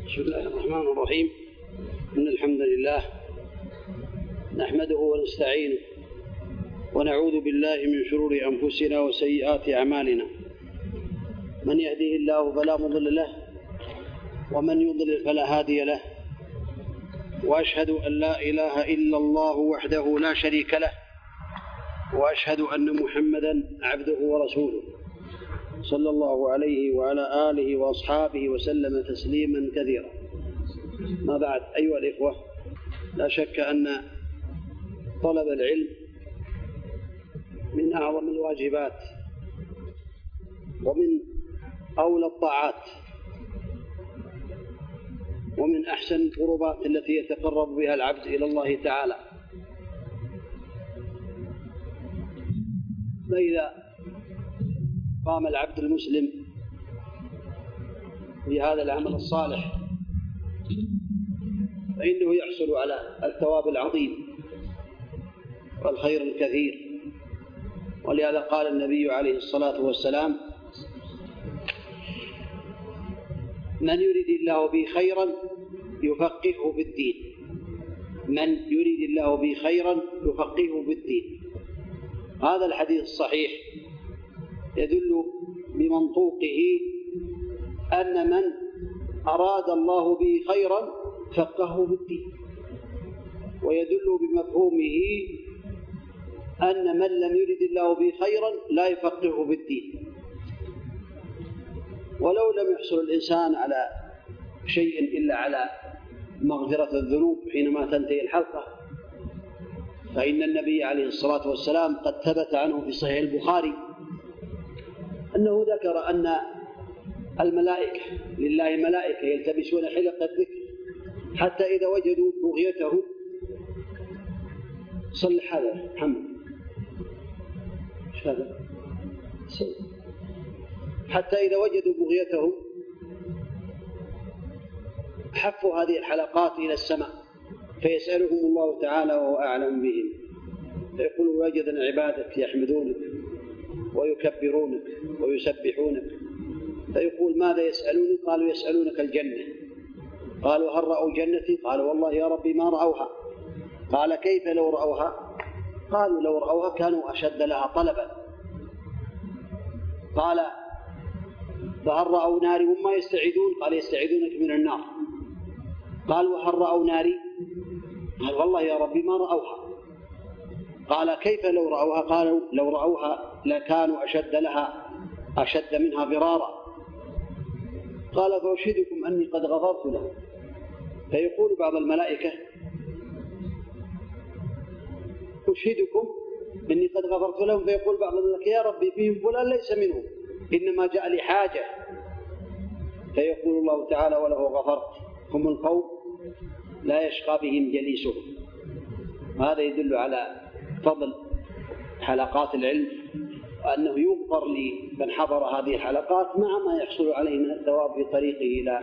بسم الله الرحمن الرحيم. إن الحمد لله نحمده ونستعينه ونعوذ بالله من شرور أنفسنا وسيئات أعمالنا. من يهده الله فلا مضل له ومن يضلل فلا هادي له، وأشهد أن لا إله إلا الله وحده لا شريك له، وأشهد أن محمدا عبده ورسوله صلى الله عليه وعلى آله وأصحابه وسلم تسليما كثيرا. ما بعد، أيها الإخوة، لا شك أن طلب العلم من أعظم الواجبات ومن أولى الطاعات ومن أحسن القربات التي يتقرب بها العبد إلى الله تعالى. فإذا قام العبد المسلم بهذا العمل الصالح فإنه يحصل على الثواب العظيم والخير الكثير. ولهذا قال النبي عليه الصلاة والسلام: من يريد الله به خيرا يفقهه في الدين. من يريد الله به خيرا يفقهه في الدين. هذا الحديث الصحيح يدل بمنطوقه أن من أراد الله به خيرا فقهه في الدين، ويدل بمفهومه أن من لم يرد الله به خيرا لا يفقهه في الدين. ولو لم يحصل الإنسان على شيء إلا على مغفرة الذنوب حينما تنتهي الحلقة، فإن النبي عليه الصلاة والسلام قد ثبت عنه في صحيح البخاري أنه ذكر أن الملائكة لله ملائكة يلتمسون حلق الذكر حتى إذا وجدوا بغيته صلح هذا محمد حتى إذا وجدوا بغيته حفوا هذه الحلقات إلى السماء فيسألهم الله تعالى وهو أعلم بهم، فيقول: وجدنا عبادك يحمدونك ويكبرونك ويسبحونك. فيقول: ماذا يسألوني؟ قالوا: يسألونك الجنة. قالوا: هل رأوا جنتي؟ قالوا: والله يا ربي ما رأوها. قال: كيف لو رأوها؟ قالوا: لو رأوها كانوا أشد لها طلبا. قال: فهل رأوا ناري وما يستعيدون؟ قال: يستعيدونك من النار. قال: وهل رأوا ناري؟ قال: والله يا ربي ما رأوها. قال: كيف لو رأوها؟ قالوا: لو رأوها لكانوا أشد منها ضرارا. قال: فأشهدكم أني قد غفرت له. فيقول بعض الملائكة: أشهدكم أني قد غفرت لهم. فيقول بعض الملائكة: يا ربي فيهم فلان ليس منهم، إنما جاء لي حاجة. فيقول الله تعالى: وله غفرت. هم القوم لا يشقى بهم جليسهم. هذا يدل على فضل حلقات العلم، وأنه يغفر لمن حضر هذه الحلقات مع ما يحصل عليه من الثواب في طريقه إلى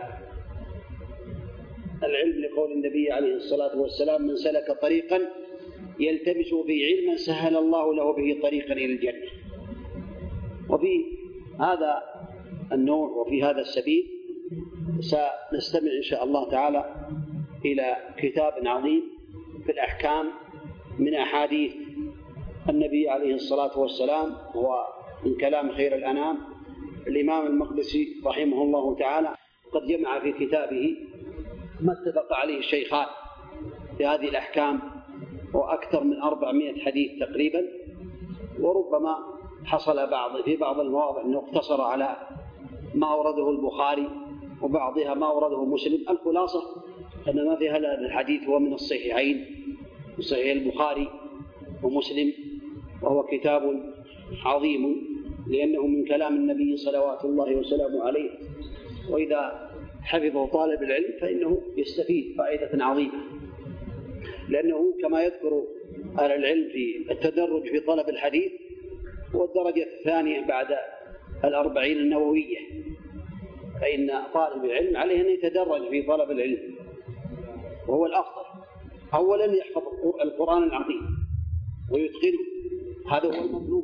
العلم، لقول النبي عليه الصلاة والسلام: من سلك طريقا يلتمس به علما سهل الله له به طريقا إلى الجنة. وفي هذا النوع وفي هذا السبيل سنستمع إن شاء الله تعالى إلى كتاب عظيم في الأحكام من أحاديث النبي عليه الصلاة والسلام، هو من كلام خير الأنام الإمام المقدسي رحمه الله تعالى. قد جمع في كتابه ما اتفق عليه الشيخان في هذه الأحكام، وأكثر من 400 حديث تقريبا. وربما حصل في بعض المواضع أنه اقتصر على ما أورده البخاري وبعضها ما أورده مسلم. الخلاصة أن ما في هذا الحديث هو من الصحيحين، صحيح البخاري ومسلم، وهو كتاب عظيم لأنه من كلام النبي صلوات الله وسلامه عليه، وإذا حفظه طالب العلم فإنه يستفيد فائدة عظيمة، لأنه كما يذكر أهل العلم في التدرج في طلب الحديث هو الدرجة الثانية بعد 40 النووية. فإن طالب العلم عليه أن يتدرج في طلب العلم، وهو الأفضل. أولا يحفظ القرآن العظيم ويتقنه، هذا هو المطلوب.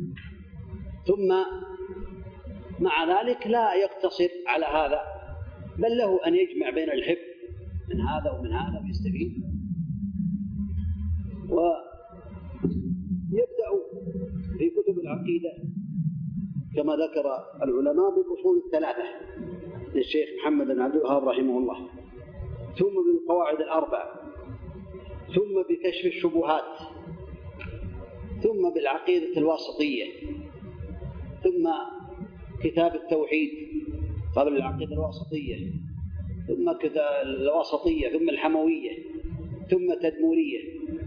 ثم مع ذلك لا يقتصر على هذا، بل له أن يجمع بين الحفظ من هذا ومن هذا ويستفيد. ويبدأ في كتب العقيدة كما ذكر العلماء بالأصول الثلاثة للشيخ محمد بن عبد الوهاب رحمه الله، ثم بالقواعد الأربع، ثم بكشف الشبهات، ثم بالعقيدة الواسطية، ثم كتاب التوحيد قبل العقيدة الواسطية، ثم الواسطية، ثم الحموية، ثم تدمورية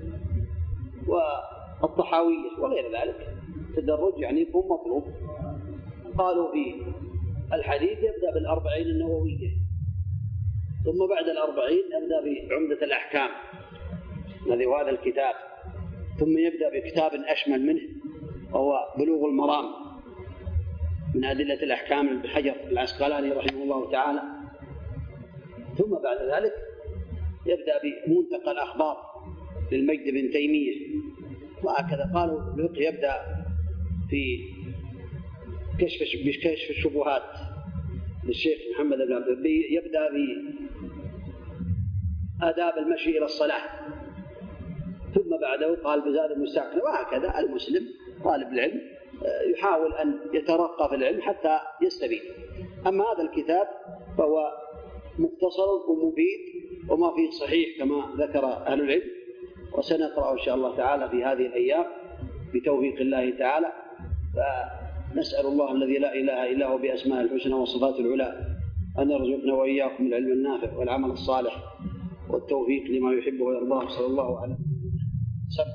والطحاوية وغير ذلك. تدرج يعني يكون مطلوب. قالوا في الحديث يبدأ بالأربعين النووية، ثم بعد الأربعين يبدأ بعمدة الأحكام الذي هو هذا الكتاب، ثم يبدأ بكتاب أشمل منه وهو بلوغ المرام من أدلة الأحكام ابن حجر العسقلاني رحمه الله تعالى، ثم بعد ذلك يبدأ بمنتقى الأخبار للمجد بن تيمية، وهكذا. قالوا الفقه يبدأ في كشف الشبهات للشيخ محمد بن عبد الوهاب، يبدأ بآداب المشي إلى الصلاة، ثم بعده قال بزاد المستعقل. وهكذا المسلم طالب العلم يحاول أن يترقى في العلم حتى يستفيد. أما هذا الكتاب فهو مختصر ومفيد وما فيه صحيح كما ذكر أهل العلم، وسنقرأه إن شاء الله تعالى في هذه الأيام بتوفيق الله تعالى. فنسأل الله الذي لا إله إلا هو بأسماء الحسنى وصفات العلى أن يرزقنا وإياكم العلم النافع والعمل الصالح والتوفيق لما يحبه ويرضاه. صلى الله عليه وسلم.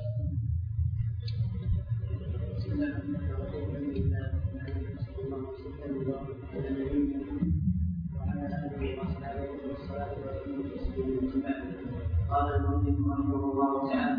قال المؤلف رحمه الله تعالى: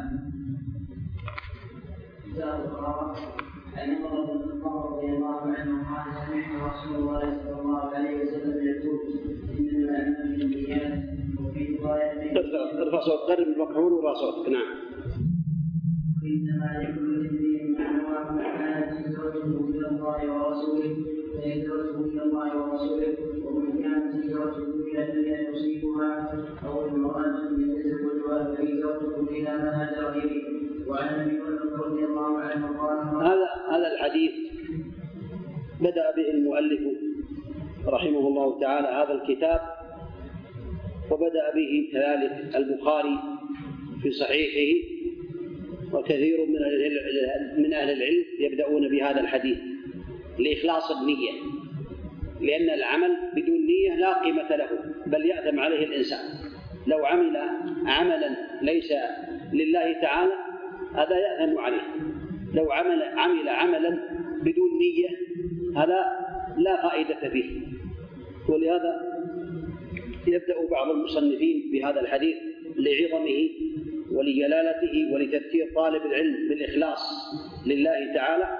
كتاب الطهارة. عن عمر بن الخطاب رضي الله عنه قال: سمعت رسول الله صلى الله عليه وسلم يقول: انما الاعمال بالنيات. وفي روايه ارفع صوت، قرب المكحول ورا صوتك. نعم. انما لكل امرئ ما نوى، كانت هجرته الى الله ورسوله فهجرته الى الله ورسوله، ومن كانت هجرته الى دنيا يصيبها او امراه يتزوجها فهجرته الى ما هاجر اليه. وعن ابي هريره رضي الله عنه قال: هذا الحديث بدأ به المؤلف رحمه الله تعالى هذا الكتاب، وبدأ به كذلك البخاري في صحيحه، وكثير من أهل العلم يبدأون بهذا الحديث لإخلاص النية، لأن العمل بدون نية لا قيمة له، بل يأثم عليه الإنسان. لو عمل عملا ليس لله تعالى هذا يأثم عليه. لو عمل عملا بدون نية هذا لا فائدة فيه. ولهذا يبدأ بعض المصنفين بهذا الحديث لعظمه ولجلالته ولتذكير طالب العلم بالإخلاص لله تعالى،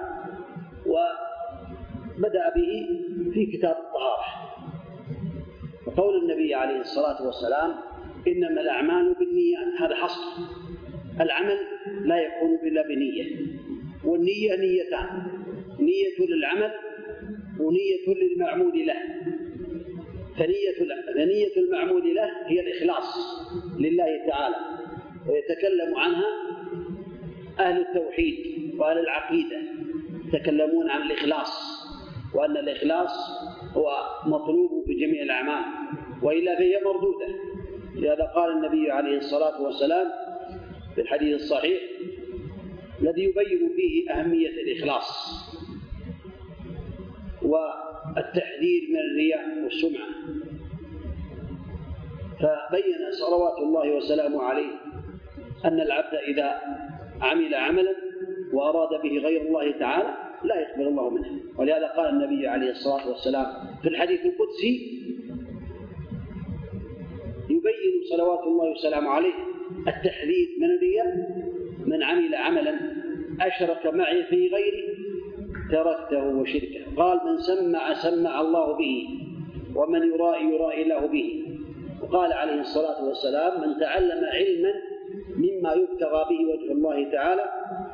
وبدأ به في كتاب الطهارة. وقول النبي عليه الصلاة والسلام: إنما الأعمال بالنيات، هذا حصر. العمل لا يكون إلا بنية، والنية نيتان: نية للعمل ونية للمعمول له. فنية المعمول له هي الإخلاص لله تعالى، ويتكلم عنها أهل التوحيد وأهل العقيدة، يتكلمون عن الإخلاص، وأن الإخلاص هو مطلوب في جميع الأعمال، وإلا فهي مردودة. لهذا قال النبي عليه الصلاة والسلام في الحديث الصحيح الذي يبين فيه أهمية الإخلاص والتحذير من الرياء والسمعة، فبين صلوات الله وسلامه عليه أن العبد إذا عمل عملا وأراد به غير الله تعالى لا يقبل الله منه. ولهذا قال النبي عليه الصلاة والسلام في الحديث القدسي يبين صلوات الله وسلامه عليه التحذير من الرياء: من عمل عملا أشرك معي في غيري تركته وشركه. قال: من سمع الله به، ومن يرائي له به. وقال عليه الصلاة والسلام: من تعلم علما مما يبتغى به وجه الله تعالى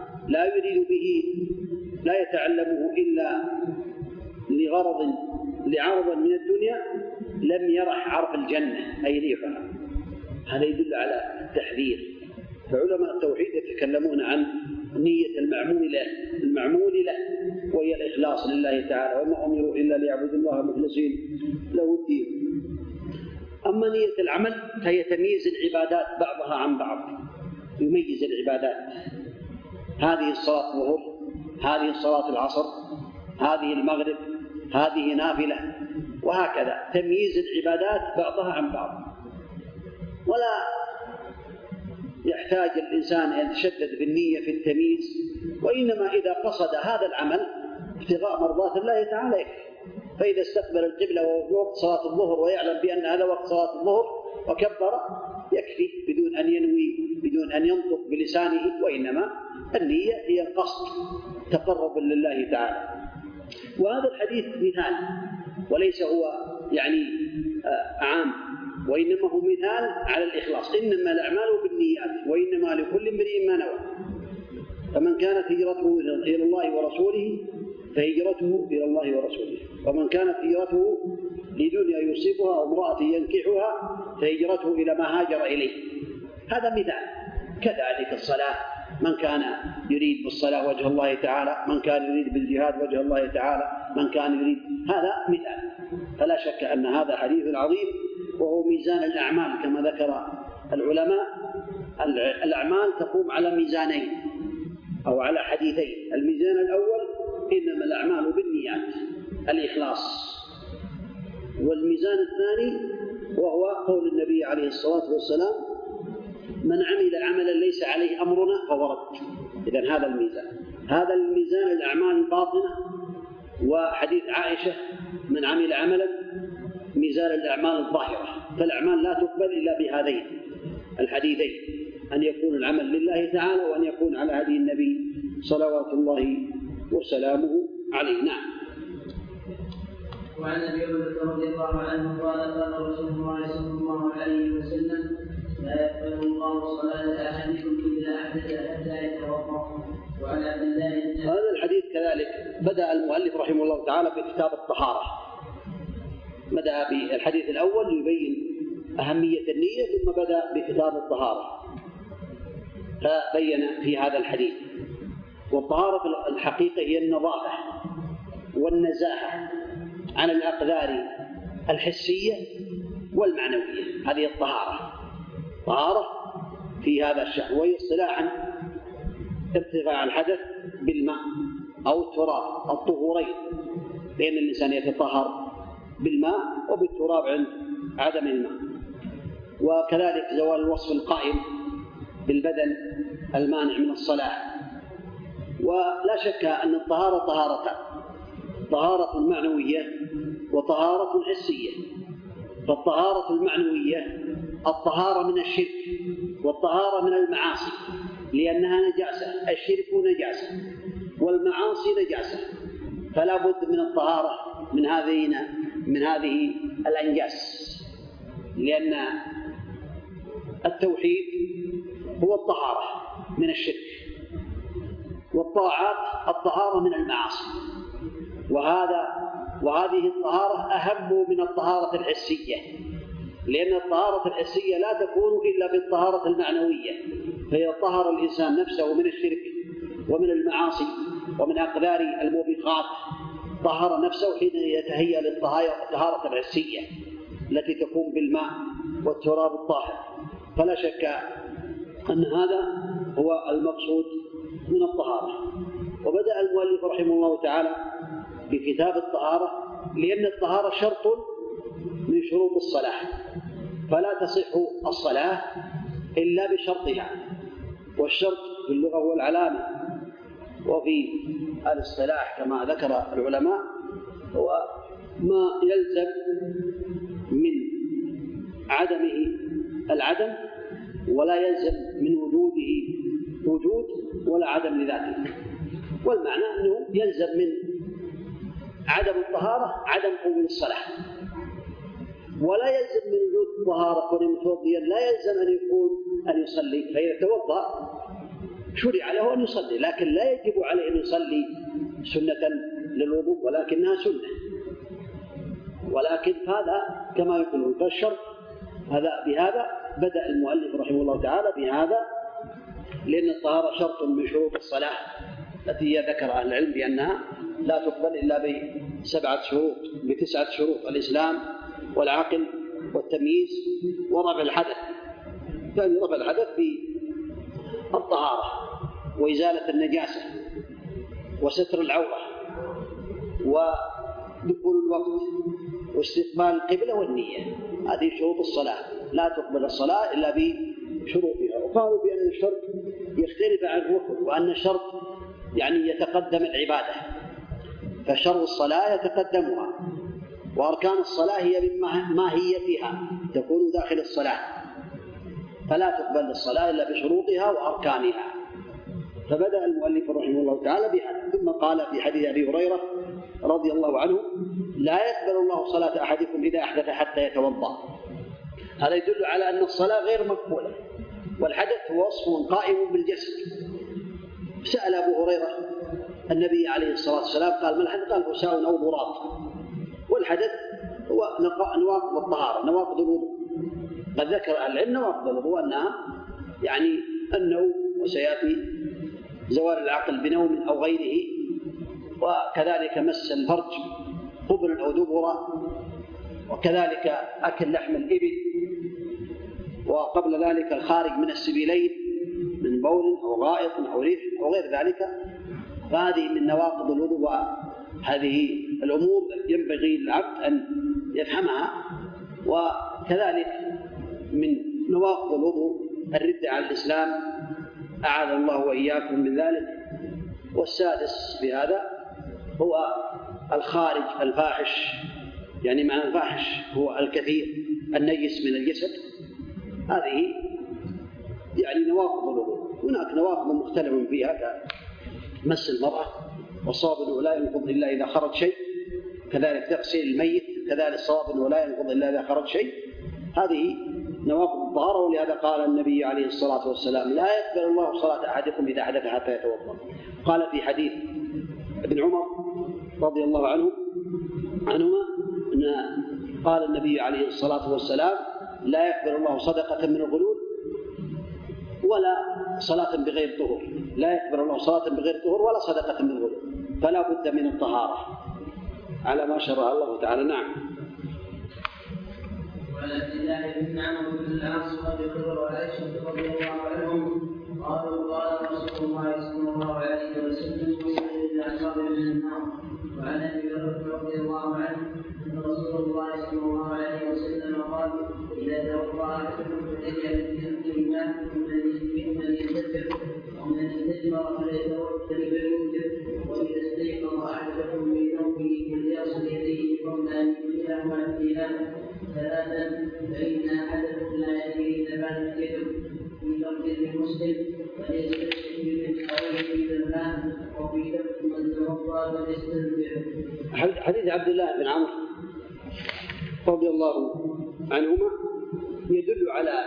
لا يتعلمه إلا لغرض لعرض من الدنيا لم يرح عرف الجنة أي ريحها. هذا يدل على التحذير. فعلماء التوحيد يتكلمون عن نية المعمول له وهي الإخلاص لله تعالى، وما أمروا إلا ليعبدوا الله مخلصين له الدين. أما نية العمل فهي تمييز العبادات بعضها عن بعض، يميز العبادات، هذه الصلاة الظهر، هذه الصلاة العصر، هذه المغرب، هذه نافلة، وهكذا تمييز العبادات بعضها عن بعض. ولا يحتاج الإنسان أن يتشدد بالنية في التمييز، وإنما إذا قصد هذا العمل ابتغاء مرضات الله تعالى يكفي. فإذا استقبل القبلة وهو وقت صلاة الظهر ويعلم بأن هذا وقت صلاة الظهر وكبر يكفي بدون أن ينوي، بدون أن ينطق بلسانه، وإنما النية هي القصد تقرب لله تعالى. وهذا الحديث مثال وليس هو يعني عام، وإنما هو مثال على الإخلاص. إنما الأعمال بالنيات وإنما لكل امرئ ما نوى. فمن كانت هجرته إلى الله ورسوله فهجرته إلى الله ورسوله، ومن كانت هجرته لدنيا يصيبها أو امرأة ينكحها فهجرته إلى ما هاجر إليه. هذا مثال. كذلك الصلاة، من كان يريد بالصلاة وجه الله تعالى، من كان يريد بالجهاد وجه الله تعالى، من كان يريد، هذا مثال. فلا شك أن هذا حديث عظيم، وهو ميزان الأعمال كما ذكر العلماء. الأعمال تقوم على ميزانين أو على حديثين. الميزان الأول إنما الأعمال بالنيات الإخلاص، والميزان الثاني وهو قول النبي عليه الصلاة والسلام: من عمل عملا ليس عليه أمرنا فهو رد. إذن هذا الميزان. هذا الميزان الأعمال الباطنة. وحديث عائشة: من عمل عملا ميزان الأعمال الظاهرة. فالأعمال لا تقبل إلا بهذين الحديثين، أن يكون العمل لله تعالى وأن يكون على هدي النبي صلوات الله وسلامه عليه. نعم. وعن أبي هريرة رضي الله عنه قال: قال رسول الله صلى الله عليه وسلم: لا يقبل الله صلاة أحدكم إذا أحدث حتى يتوضأ. وعن عبد الله هذا الحديث كذلك بدأ المؤلف رحمه الله تعالى بكتاب الطهارة. بدأ بالحديث الأول يبين أهمية النية، ثم بدأ بكتاب الطهارة فبين في هذا الحديث. والطهارة الحقيقة هي النظافة والنزاهة عن الأقدار الحسية والمعنوية. هذه الطهارة. طهارة في هذا الشأن، وهي اصطلاحا ارتفاع الحدث بالماء أو التراب، الطهورين، لأن الإنسان يتطهر بالماء وبالتراب عند عدم الماء. وكذلك زوال الوصف القائم بالبدن المانع من الصلاة. ولا شك أن الطهارة طهارتان: طهارة معنوية وطهارة حسية. فالطهارة المعنوية الطهارة من الشرك والطهارة من المعاصي، لأنها نجاسة. الشرك نجاسة والمعاصي نجاسة، فلا بد من الطهارة من هذه الأنجاس، لأن التوحيد هو الطهارة من الشرك، والطاعات الطهارة من المعاصي. وهذه الطهارة أهم من الطهارة الحسية، لأن الطهارة الحسية لا تكون إلا بالطهارة المعنوية. فإذا طهر الإنسان نفسه من الشرك ومن المعاصي ومن أقدار الموبقات طهر نفسه حين يتهيأ للطهارة الحسية التي تكون بالماء والتراب الطاهر. فلا شك أن هذا هو المقصود من الطهارة. وبدأ المؤلف رحمه الله تعالى بكتاب الطهارة، لأن الطهارة شرط من شروط الصلاة، فلا تصح الصلاة إلا بشرطها. والشرط في اللغة هو العلامة، وفي الاصطلاح كما ذكر العلماء هو ما يلزم من عدمه العدم، ولا يلزم من وجوده وجود ولا عدم لذاته. والمعنى أنه يلزم من عدم الطهارة عدم قبول الصلاة، ولا يلزم من وجود الطهارة كون متوضيا لا يلزم أن يصلي. فإذا توضأ شرع له أن يصلي، لكن لا يجب عليه أن يصلي سنة للوضوء، ولكنها سنة. ولكن هذا كما يقولون فالشرط بهذا بدأ المؤلف رحمه الله تعالى بهذا، لأن الطهارة شرط من شروط الصلاة التي ذكر أهل العلم بأنها لا تقبل إلا بتسعة شروط: الإسلام والعقل والتمييز ورفع الحدث. ثاني رفع الحدث بالطهارة وإزالة النجاسة وستر العورة ودخول الوقت واستقبال القبلة والنية. هذه شروط الصلاة، لا تقبل الصلاة إلا بشروطها. وقالوا بأن الشرط يختلف عن الركن، وأن الشرط يعني يتقدم العبادة، فشرط الصلاة يتقدمها، وأركان الصلاة هي من ماهيتها تكون داخل الصلاة، فلا تقبل الصلاة إلا بشروطها وأركانها. فبدأ المؤلف رحمه الله تعالى بهذا، ثم قال في حديث أبي هريرة رضي الله عنه: لا يقبل الله صلاة أحدكم إذا أحدث حتى يتوضأ. هذا يدل على أن الصلاة غير مقبولة، والحدث هو وصف قائم بالجسد. سأل أبو هريرة النبي عليه الصلاة والسلام قال: ما الحدث؟ قال: فساء أو ضراط. والحدث هو نواقض الطهارة، نواقض الوضوء. قد ذكر أهل العلم نواقض الوضوء أنها يعني النوم، وسيأتي زوال العقل بنوم أو غيره، وكذلك مس الفرج قبلا أو دبرا، وكذلك أكل لحم الإبل، وقبل ذلك الخارج من السبيلين من بول أو غائط أو ريح أو غير ذلك. فهذه من نواقض الوضوء، وهذه الأمور ينبغي للعبد أن يفهمها. وكذلك من نواقض الوضوء الردة عن الإسلام، أعاذ الله وإياكم من ذلك. والسادس بهذا هو الخارج الفاحش، يعني معنى الفاحش هو الكثير النجس من الجسد. هذه يعني نواقض الوضوء. هناك نواقض مختلف فيها كمس المرأة، والصواب أنه لا ينقض إلا إذا خرج شيء، كذلك تغسيل الميت، كذلك الصواب أنه لا ينقض إلا إذا خرج شيء. هذه نواقض الطهارة. ولهذا قال النبي عليه الصلاة والسلام: لا يقبل الله صلاة أحدكم إذا حدث حتى يتوضأ. قال في حديث ابن عمر رضي الله عنهما أن قال النبي عليه الصلاة والسلام: لا يقبل الله صدقة من الغلول ولا صلاة بغير طهور. لا يقبل الله صلاة بغير طهور ولا صدقة من الغلول، فلا بد من الطهارة على ما شرع الله تعالى. نعم. وعن عبد الله بن عمرو بن العاص وابي هريره وعائشه رضي الله عنهم قالوا: قال رسول الله صلى الله عليه وسلم: وصل للاعصاب من النار. وعن ابي هريره رضي الله عنه ان رسول الله صلى الله عليه وسلم قال: اذا توضا احدكم فليجعل في انفه ماء ممن يستتر ومن استجمر فليتوكل فليوتر، واذا استيقظ احدكم من نومه فليغسل يديه قبل ان يدخلهما الثياب ثلاثا، فإن أحدكم لا يدري إذا بات يده في لفظ مسلم فليستشهد من حوله إلى الماء، وفي لفظ من توضأ فليستنزع. حديث عبد الله بن عمرو رضي الله عنهما يدل على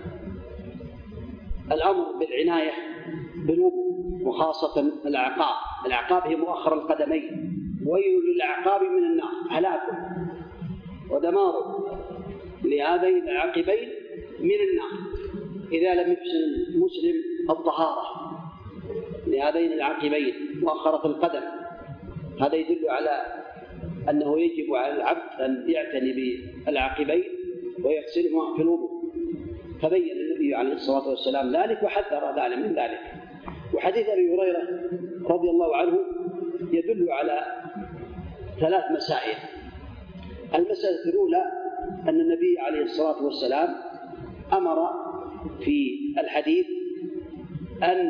الأمر بالعناية بالوضوء، وخاصة الأعقاب. الأعقاب هي مؤخر القدمين. ويل للأعقاب من النار، هلاك ودمار لهذين العقبين من النار إذا لم يحسن المسلم الطهارة لهذين العقبين مؤخرة القدم. هذا يدل على أنه يجب على العبد أن يعتني بالعقبين ويغسلهما في الوضوء. فبين النبي عليه الصلاة والسلام ذلك وحذر ذلك من ذلك. وحديث أبي هريرة رضي الله عنه يدل على ثلاث مسائل. المسألة الأولى أن النبي عليه الصلاة والسلام أمر في الحديث أن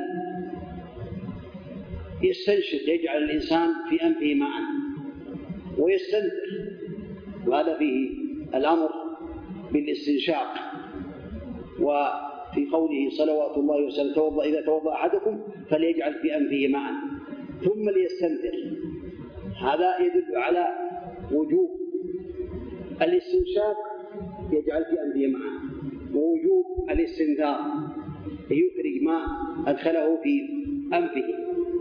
يستنشق، يجعل الإنسان في أنفه ماء ويستنثر، وهذا فيه الأمر بالاستنشاق. وفي قوله صلوات الله وسلامه: إذا توضأ أحدكم فليجعل في أنفه ماء ثم ليستنثر. هذا يدل على وجوب الاستنشاق، يجعل في أنفه ماء، ووجوب الاستنثار، يخرج ما أدخله في أنفه.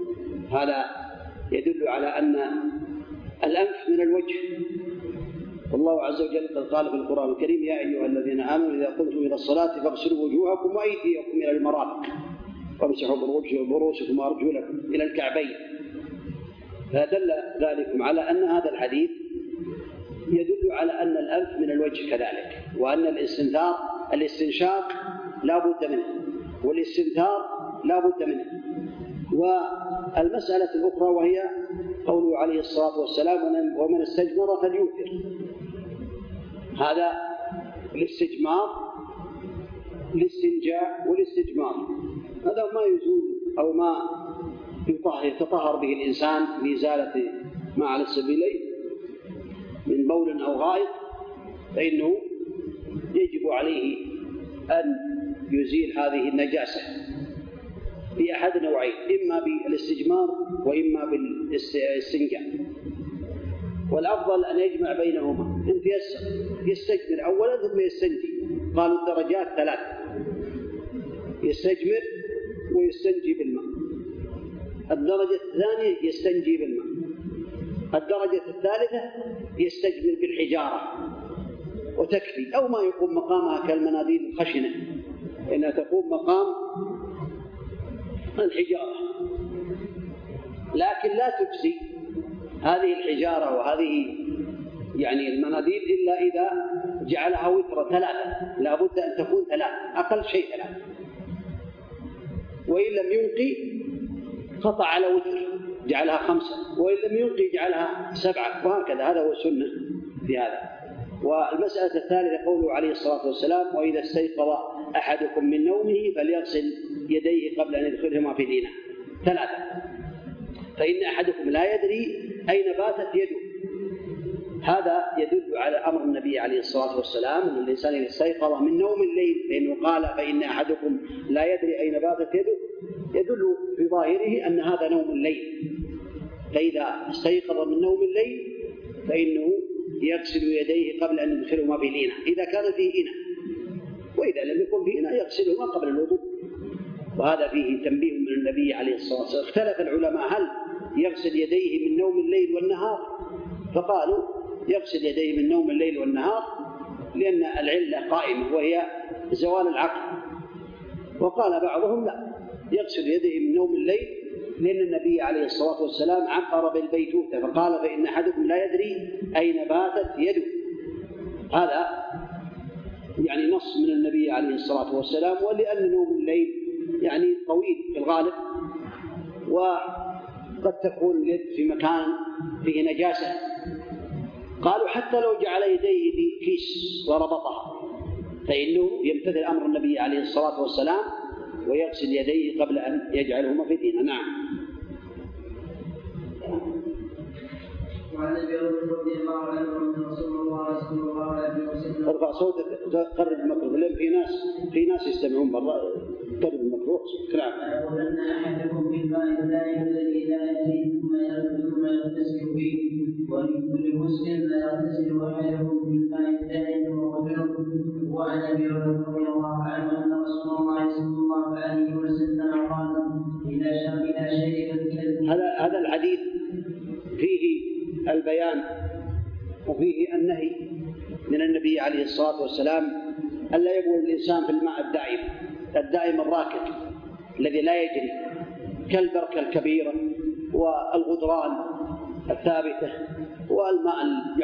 هذا يدل على أن الأنف من الوجه، والله عز وجل قال في القرآن الكريم: يا أيها الذين آمنوا إذا قمتم إلى الصلاة فاغسلوا وجوهكم وأيديكم إلى المرافق وامسحوا برؤوسكم وأرجلكم إلى الكعبين. فدل ذلك على أن هذا الحديث يدل على أن الأنف من الوجه كذلك، وأن الاستنشاق لا بد منه، والاستنثار لا بد منه. والمسألة الأخرى وهي قوله عليه الصلاة والسلام: ومن استجمر فليوتر. هذا الاستجمار، الاستنجاء والاستجمار، هذا ما يزول أو ما يتطهر به الإنسان لإزالة ما على السبيلين من بول أو غائط، فإنه يجب عليه أن يزيل هذه النجاسة بأحد نوعين: إما بالاستجمار وإما بالاستنجاء. والأفضل أن يجمع بينهما إن تيسر، يستجمر أولا ثم يستنجي. قالوا الدرجات 3: يستجمر ويستنجي بالماء، الدرجة الثانية يستنجي بالماء، الدرجة الثالثة يستجمر بالحجارة وتكفي، أو ما يقوم مقامها كالمناديل الخشنة، إنها تقوم مقام الحجارة، لكن لا تجزي هذه الحجارة وهذه المناديل إلا إذا جعلها وتر 3، لا بد أن تكون 3، أقل شيء 3، وإن لم ينقي قطع على وتر جعلها 5، وإن لم ينقي جعلها 7، وهكذا. هذا هو السنة في هذا. والمسألة الثالثة قوله عليه الصلاة والسلام: وإذا استيقظ أحدكم من نومه فليغسل يديه قبل أن يدخلهما في الإناء 3، فإن أحدكم لا يدري أين باتت يده. هذا يدل على أمر النبي عليه الصلاة والسلام أن الإنسان إذا استيقظ من نوم الليل، لأنه قال: فإن أحدكم لا يدري أين باتت يده، يدل في ظاهره أن هذا نوم الليل. فإذا استيقظ من نوم الليل فإنه يغسل يديه قبل أن يدخلهما في الإناء إذا كان فيه إناء، وإذا لم يكن فيه إناء يغسلهما قبل الوضوء. وهذا فيه تنبيه من النبي عليه الصلاة والسلام. اختلف العلماء هل يغسل يديه من نوم الليل والنهار، فقالوا يغسل يديه من نوم الليل والنهار لأن العلة قائمة وهي زوال العقل. وقال بعضهم لا، يغسل يديه من نوم الليل لأن النبي عليه الصلاة والسلام عبر بالبيتوتة فقال: فإن أحدكم لا يدري أين باتت يده. هذا نص من النبي عليه الصلاة والسلام. ولأن نوم الليل طويل في الغالب، وقد تكون اليد في مكان فيه نجاسة، قالوا حتى لو جعل يديه في كيس وربطها فإنه يمتثل أمر النبي عليه الصلاة والسلام ويغسل يديه قبل أن يجعلهما في الإناء. نعم. وعن ابي رضي الله عنه ان رسول الله صلى الله عليه وسلم ارفع صوتك، قرب الميكروفون، لأن في ناس يستمعون برا. قرب الميكروفون. كلام. وأن أحدكم بالماء الدائم الذي لا يأتي ثم يغتسل فيه، ولكل مسلم لا يغتسل أحدكم بالماء الدائم وهو جنب. وعن ابي رضي الله عنه ان رسول الله صلى الله عليه وسلم قال: إذا شرب الكلب. هذا الحديث فيه البيان وفيه النهي من النبي عليه الصلاة والسلام ألا يبول الإنسان في الماء الدائم الراكد الذي لا يجري، كالبركة الكبيرة والغدران الثابتة والماء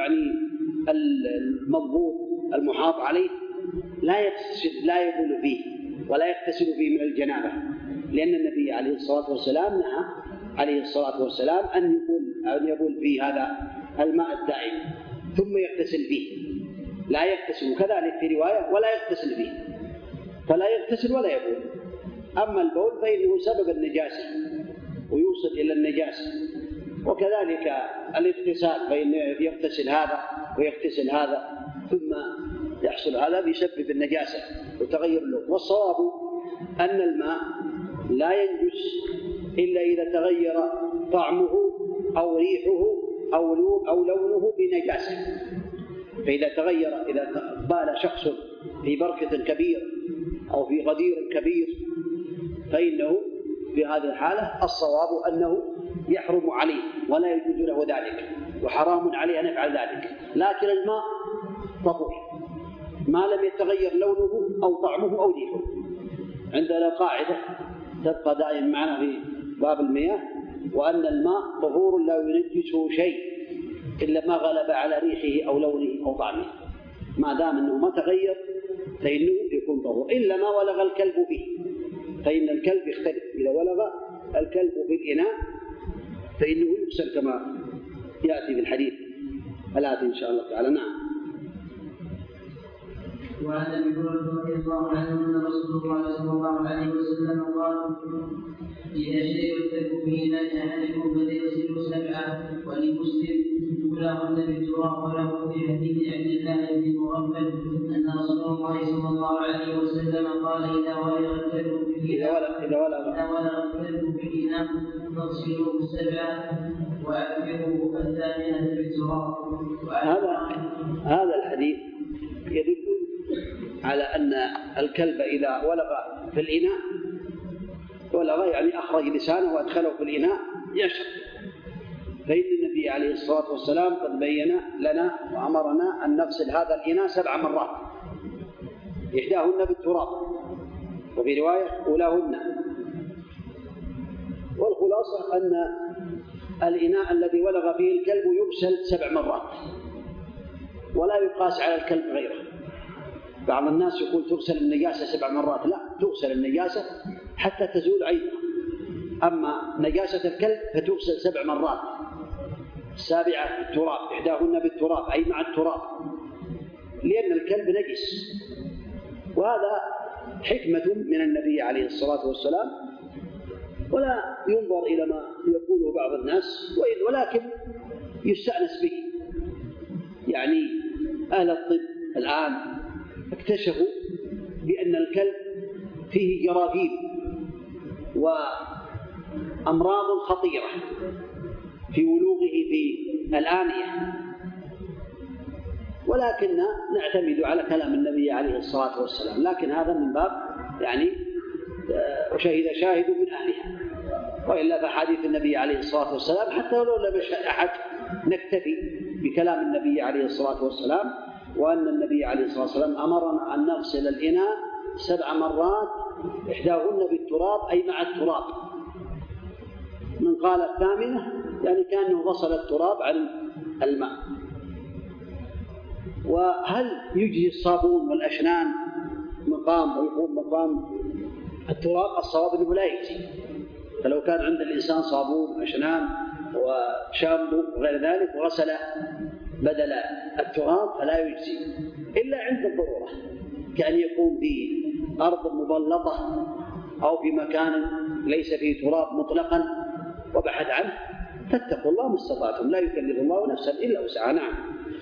المضبوط المحاط عليه، لا يبول فيه ولا يغتسل فيه من الجنابة، لأن النبي عليه الصلاة والسلام نهى عليه الصلاة والسلام أن يبول فيه هذا الماء الدائم ثم يغتسل فيه. لا يغتسل، كذلك في رواية ولا يغتسل فيه، فلا يغتسل ولا يبول. أما البول فإنه سبب النجاسة ويوصل إلى النجاسة، وكذلك الاغتسال فإنه يغتسل هذا ويغتسل هذا ثم يحصل هذا بسبب النجاسة وتغير اللون. والصواب أن الماء لا ينجس إلا إذا تغير طعمه أو ريحه أو لونه بنجاسة. فإذا تغير، إذا بال شخص في بركة كبيرة أو في غدير كبير فإنه في هذه الحالة الصواب أنه يحرم عليه ولا يجوز له ذلك، وحرام عليه أن يفعل ذلك. لكن الماء طهور ما لم يتغير لونه أو طعمه أو ريحه. عندنا قاعدة تبقى دائما معنا في باب المياه، وأن الماء طهور لا ينجسه شيء إلا ما غلب على ريحه أو لونه أو طعمه، ما دام أنه ما تغير فإنه يكون طهور، إلا ما ولغ الكلب فيه، فإن الكلب يختلف، إذا ولغ الكلب في الإناء فإنه يغسل كما يأتي في الحديث الآتي إن شاء الله تعالى. نعم. وعن ابي هريره رضي الله عنه ان رسول الله صلى الله عليه وسلم قال: اذا شرب الكلب في اناء احدكم فليغسله سبعا. ولمسلم: اولاهن بالتراب. وله في حديث عبد الله بن مغفل ان رسول الله صلى الله عليه وسلم قال: اذا ولغ الكلب في الاناء فاغسلوه سبعا واكفروه الثامنه بالتراب. هذا الحديث يدل على أن الكلب إذا ولغ في الإناء، ولغ يعني أخرج لسانه وأدخله في الإناء يشرب، فإن النبي عليه الصلاة والسلام قد بين لنا وأمرنا أن نغسل هذا الإناء 7 مرات، إحداهن بالتراب، وفي رواية أولاهن. والخلاصة أن الإناء الذي ولغ فيه الكلب يغسل 7 مرات، ولا يقاس على الكلب غيره. بعض الناس يقول تغسل النجاسة 7 مرات، لا، تغسل النجاسة حتى تزول عينها، أما نجاسة الكلب فتغسل 7 مرات، 7 بالتراب، إحداهن بالتراب أي مع التراب، لأن الكلب نجس. وهذا حكمة من النبي عليه الصلاة والسلام، ولا ينظر إلى ما يقوله بعض الناس، ولكن يستأنس به. يعني أهل الطب الآن اكتشفوا بأن الكلب فيه جراثيم وأمراض خطيرة في ولوغه في الآنية، ولكن نعتمد على كلام النبي عليه الصلاة والسلام، لكن هذا من باب يعني وشهد شاهد من أهلها، وإلا فحديث النبي عليه الصلاة والسلام حتى لو لم يشهد أحد نكتفي بكلام النبي عليه الصلاة والسلام، وأن النبي عليه الصلاة والسلام أمرنا أن نغسل الإناء 7 مرات، إحداهن بالتراب أي مع التراب. من قال الثامنة يعني كأنه غسل التراب عن الماء. وهل يجزي الصابون والأشنان مقام ويقوم مقام التراب؟ الصواب أنه لا يجزي. فلو كان عند الإنسان صابون وأشنان وشامبو وغير ذلك وغسل بدل التراب فلا يجزي، إلا عند الضرورة، كأن يقوم في أرض مبلطة أو في مكان ليس فيه تراب مطلقا وبحث عنه، فاتقوا الله ما استطعتم، لا يكلف الله نفسا إلا وسعها. نعم.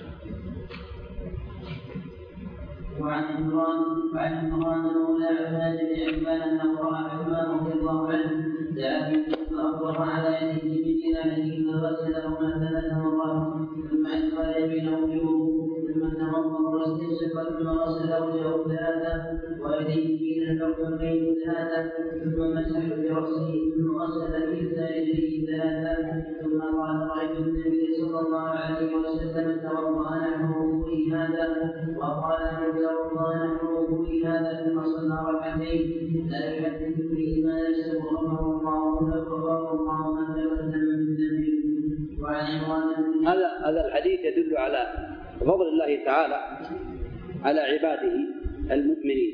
وعن عمران مولى عباد بن عفان انه راى عثمان رضي الله عنه دعا فاخبر على يده من اناءه فغسلهما 3 مرات، ثم ادخل يمينه في وضوء، ثم تمضمض واستنشق، ثم غسل وجهه 3 ويديه الى المرفقين 3، ثم مسح براسه، ثم غسل كلتا يديه 3، ثم قال: رايت النبي صلى الله عليه وسلم توضا نحو وضوئي هذا، وقال: من توضا نحو وضوئي هذا ثم صلى ركعتين لا يحدث به ما يسر غفر الله له وغفر الله ما تقدم من ذنبه. وعن عمران هذا الحديث يدل على فضل الله تعالى على عباده المؤمنين.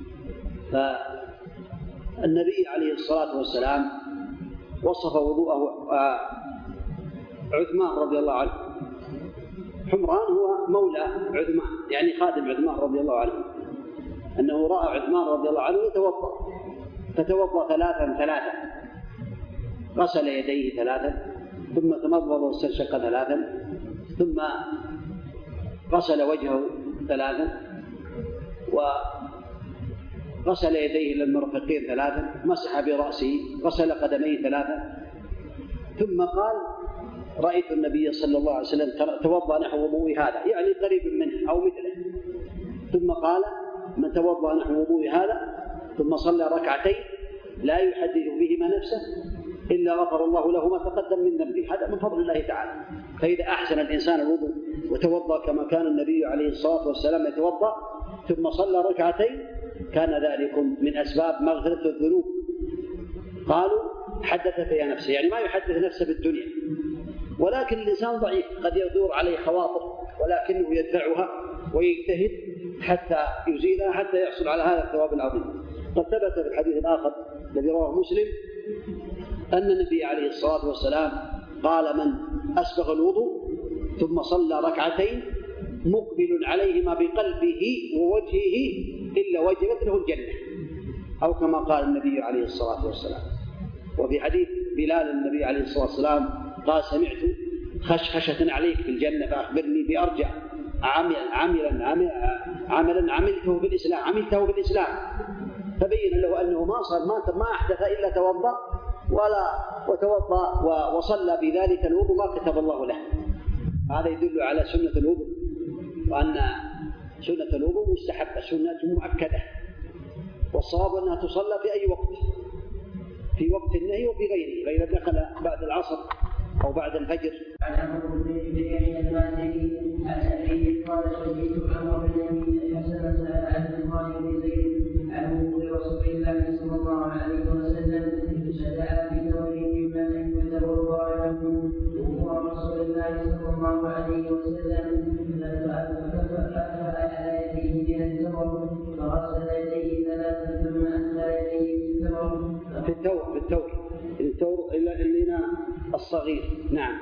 فالنبي عليه الصلاة والسلام وصف وضوءه عثمان رضي الله عنه. حمران هو مولى عثمان، يعني خادم عثمان رضي الله عنه، أنه رأى عثمان رضي الله عنه يتوضأ، فتوضأ 3 غسل يديه 3، ثم تمضمض واستنشق 3، ثم غسل وجهه 3، وغسل يديه إلى المرفقين 3، مسح برأسه، غسل قدميه 3، ثم قال: رأيت النبي صلى الله عليه وسلم توضأ نحو وضوء هذا، يعني قريب منه أو مثله. ثم قال: من توضأ نحو وضوء هذا ثم صلى ركعتين لا يحدث بهما نفسه إلا غفر الله له ما تقدم من ذنبه. هذا من فضل الله تعالى. فإذا أحسن الإنسان الوضوء وتوضأ كما كان النبي عليه الصلاة والسلام يتوضأ ثم صلى ركعتين كان ذلك من أسباب مغفرة الذنوب. قالوا حدث فيها نفسه، يعني ما يحدث نفسه بالدنيا، ولكن الإنسان ضعيف قد يدور عليه خواطر ولكنه يدفعها ويجتهد حتى يزيلها حتى يحصل على هذا الثواب العظيم. قد ثبت في الحديث الآخر الذي رواه مسلم أن النبي عليه الصلاة والسلام قال: من أسبغ الوضوء ثم صلى ركعتين مقبل عليهما بقلبه ووجهه إلا وجبت له الجنة، أو كما قال النبي عليه الصلاة والسلام. وفي حديث بلال النبي عليه الصلاة والسلام قال: سمعت خشخشة عليك في الجنة فأخبرني بأرجع عملا عملته بالإسلام. فبين له أنه ما أحدث إلا وتوضأ وصلى بذلك الوضوء ما كتب الله له. هذا يدل على سنة الوضوء، وأن سنة الوضوء مستحبة، سنة مؤكدة، والصواب أنها تصلى في أي وقت، في وقت النهي وفي غيره، غير دخل بعد العصر أو بعد الفجر. عن عمرو بن يحيى المازني عن أبيه قال: شهدت عمرو بن يمين الحسن سأل عن خالد بن زيد عن وضوء رسول الله صلى الله عليه وسلم فدعا بثور مما يكتب له وضوء رسول الله صلى الله عليه وسلم فأدخل على يديه من الثور فغسل يديه ثلاثا ثم أدخل يديه في الثور إلا الإناء الصغير. نعم.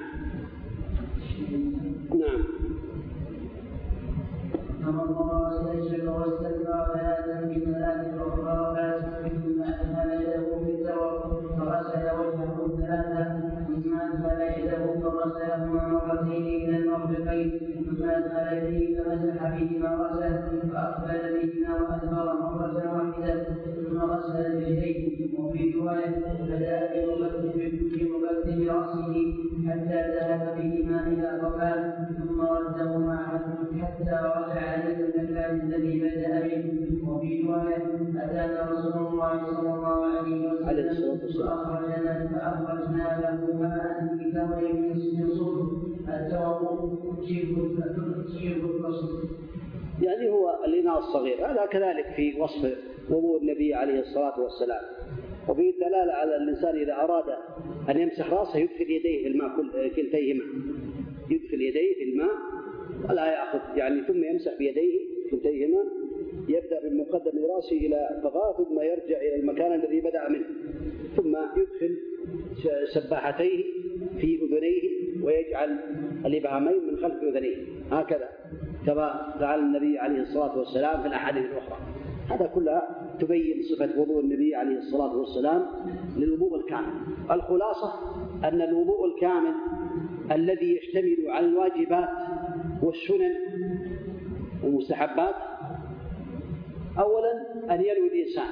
الله استنشق واستكبر ثلاثا بثلاث أخرى ثم أدخل يده في الثور فغسل وجهه ثلاثا ثم أدخل يده فغسلهما مرتين من المرفقين ثم أدخل يديه فمسح بهما رأسه فأقبل بهما وأدبر مرة واحدة ثم غسل رجليه. وفي رواية بدأ بمقدم رأسه حتى ذهب بهما إلى قفاه ثم ردهما حتى رجع إلى المكان الذي بدأ منه. وفي رواية أتانا رسول الله صلى الله عليه وسلم فأخرجنا له ماء بثمر من صفر التوضؤ تشير القصر، يعني هو الإناء الصغير. هذا كذلك في وصف وضوء النبي عليه الصلاة والسلام. وفيه دلالة على الإنسان إذا أراد أن يمسح رأسه يدخل يديه في الماء كلتيهما، يدخل يديه في الماء ولا يأخذ، يعني ثم يمسح بيديه كلتيهما، يبدأ بمقدم رأسه إلى قفاه ثم يرجع إلى المكان الذي بدأ منه، ثم يدخل سباحتيه في أذنيه ويجعل الإبهامين من خلف أذنيه، هكذا كما فعل النبي عليه الصلاة والسلام في الأحاديث الأخرى. هذا كلها تبين صفة وضوء النبي عليه الصلاة والسلام للوضوء الكامل. الخلاصة أن الوضوء الكامل الذي يشتمل على الواجبات والسنن والمستحبات، أولا أن ينوي الإنسان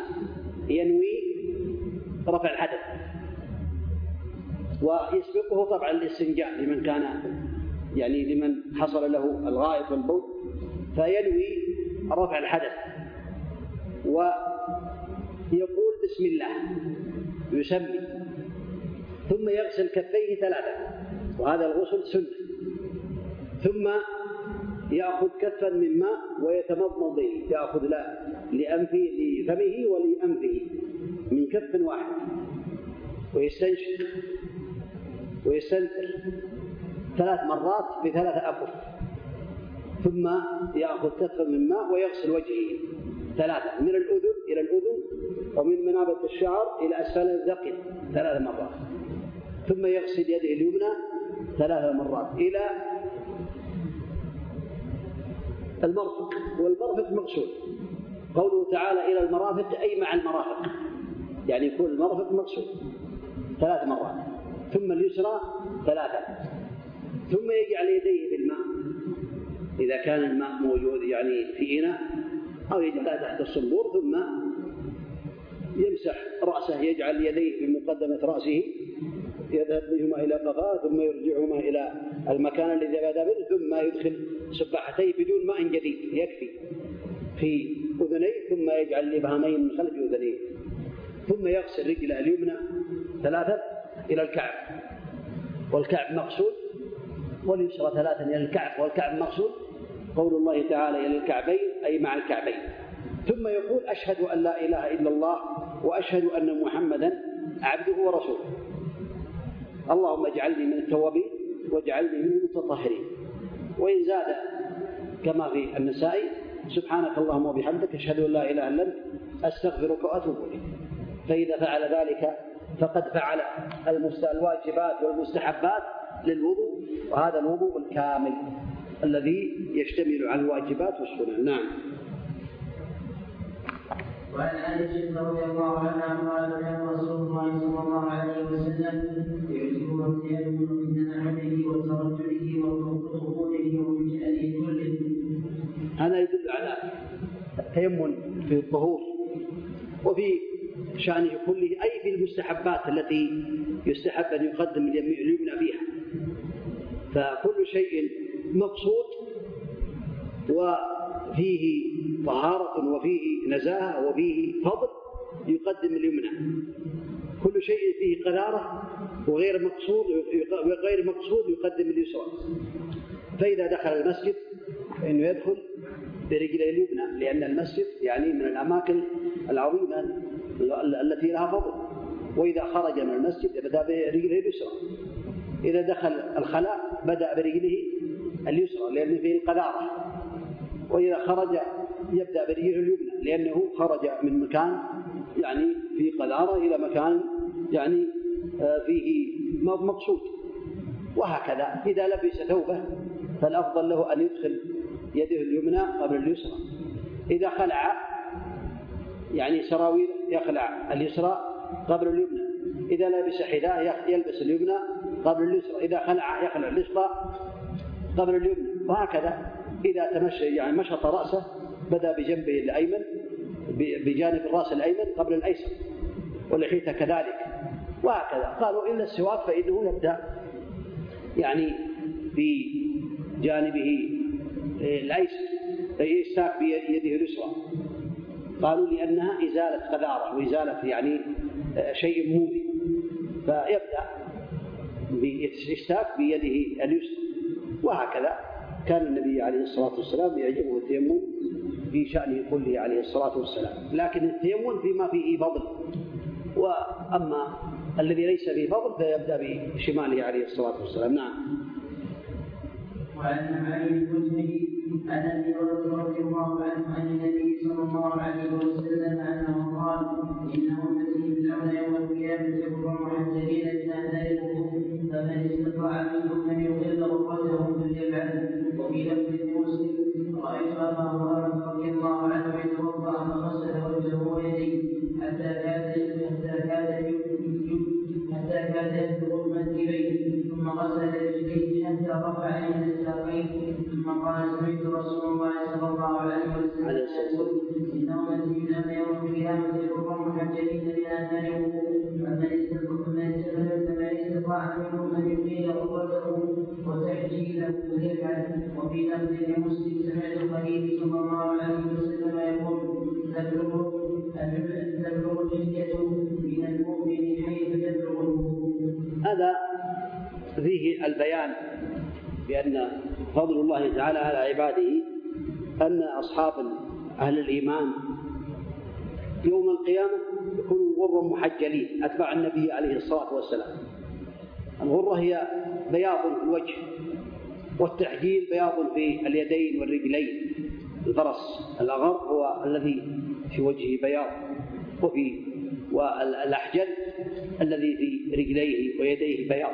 رفع الحدث، ويسبقه طبعا الاستنجاء لمن كان لمن حصل له الغائط والبول، فينوي رفع الحدث ويقول بسم الله يسمي، ثم يغسل كفيه ثلاثة، وهذا الغسل سنة، ثم يأخذ كفا من ماء ويتمضمض به، يأخذ لفمه ولأنفه من كف واحد، ويستنشق ويستنثر 3 مرات ب3 أكف، ثم يأخذ كفا من ماء ويغسل وجهه 3 من الأذن إلى الأذن، ومن منابت الشعر إلى أسفل الذقن 3 مرات، ثم يغسل يده اليمنى 3 مرات إلى المرفق، والمرفق مغسول. قوله تعالى إلى المرافق أي مع المرافق، يعني يكون المرفق مغسول 3 مرات، ثم اليسرى 3، ثم يجعل يديه في الماء إذا كان الماء موجود في إناء، أو يجعلها تحت الصنبور، ثم يمسح رأسه، يجعل يديه بمقدمة رأسه، يذهب بهما إلى قفاه، ثم يرجعهما إلى المكان الذي بدأ منه، ثم يدخل سباحتيه بدون ماء جديد يكفي في أذنيه، ثم يجعل الإبهامين من خلف أذنيه، ثم يغسل رجله اليمنى 3 إلى الكعب، والكعب مغسول واليسرى 3 إلى الكعب، والكعب مقصود قول الله تعالى إلى الكعبين أي مع الكعبين. ثم يقول أشهد أن لا إله إلا الله وأشهد أن محمدا عبده ورسوله. اللهم اجعلني من التوابين واجعلني من المتطهرين. وإن زاد كما في النسائي سبحانك اللهم وبحمدك أشهد أن لا إله إلا أنت أستغفرك وأتوب إليك. فإذا فعل ذلك فقد فعل الواجبات والمستحبات للوضوء، وهذا الوضوء الكامل الذي يشتمل على الواجبات والسنن. نعم. وعن عائشة رضي الله عنها قال كان رسول الله صلى الله عليه وسلم يعجبه التيمم في تنعمه وترجله وخروجه وفي شأنه كله. هذا يدل على التيمم في الطهور وفي شأنه كله، أي في المستحبات التي يستحب أن يقدم اليمنى فيها. فكل شيء مقصود وفيه طهارة وفيه نزاهة وفيه فضل يقدم اليمنى. كل شيء فيه قذارة وغير مقصود يقدم اليسرى. فإذا دخل المسجد فإنه يدخل برجله اليمنى، لأن المسجد يعني من الأماكن العظيمة التي لها فضل. وإذا خرج من المسجد بدأ برجله اليسرى. إذا دخل الخلاء بدأ برجله اليسرى لأنه فيه القذارة. وإذا خرج يبدأ برجله اليمنى لأنه خرج من مكان يعني فيه قذارة إلى مكان يعني فيه مقصود. وهكذا إذا لبس ثوبه فالأفضل له أن يدخل يده اليمنى قبل اليسرى. إذا خلع يعني سراويل يخلع اليسرى قبل اليمنى. إذا لبس حذاء يلبس اليمنى قبل اليسرى. إذا خلع يخلع اليسرى قبل اليمنى. وهكذا إذا تمشى يعني مشط رأسه بدأ بجنبه الأيمن بجانب الرأس الأيمن قبل الأيسر، واللحية كذلك. وهكذا قالوا إلا السواك فإنه يبدأ يعني بجانبه الأيسر يستاك بيده اليسرى. قالوا لأنها إزالة قذارة وإزالة يعني شيء مؤذي، فيبدأ بيستاك بيده اليسرى. وهكذا كان النبي عليه الصلاة والسلام يعجبه التيمم في شأنه كله عليه الصلاة والسلام. لكن التيمم فيما فيه فضل، وأما الذي ليس فيه فضل فيبدأ بشماله عليه الصلاة والسلام. نعم. وعن علي الحزني عن ابي هريره رضي الله عنه عن النبي صلى الله عليه وسلم انه قال ان امتي يدعون يوم القيامه غرا محجلين من اثار الوضوء فمن استطاع منكم ان يقل غرته فليفعل. وفي لفظ مسلم رايت ابا هريره رضي الله عنه يتوضا فغسل وجهه ويديه حتى كاد يبلغ المنكبين، ثم غسل رجليه حتى رفع الى الساقين، ثم قال سمعت رسول الله صلى الله عليه وسلم يقول ان امتي يدعون يوم القيامه غرا محجلين من اثار الوضوء فمن استطاع منكم ان يقيل غرته وتعجيله فليفعل. وفي لفظ لمسلم سمعت الخليل صلى الله عليه وسلم يقول تبلغ الجلية من المؤمن حيث يبلغ الوضوء. هذا فيه البيان بأن فضل الله تعالى على عباده أن أصحاب أهل الإيمان يوم القيامة يكونوا غرا محجلين أتباع النبي عليه الصلاة والسلام. الغرة هي بياض في الوجه، والتحجيل بياض في اليدين والرجلين. الفرس الأغر هو الذي في وجهه بياض، والأحجل الذي في رجليه ويديه بياض.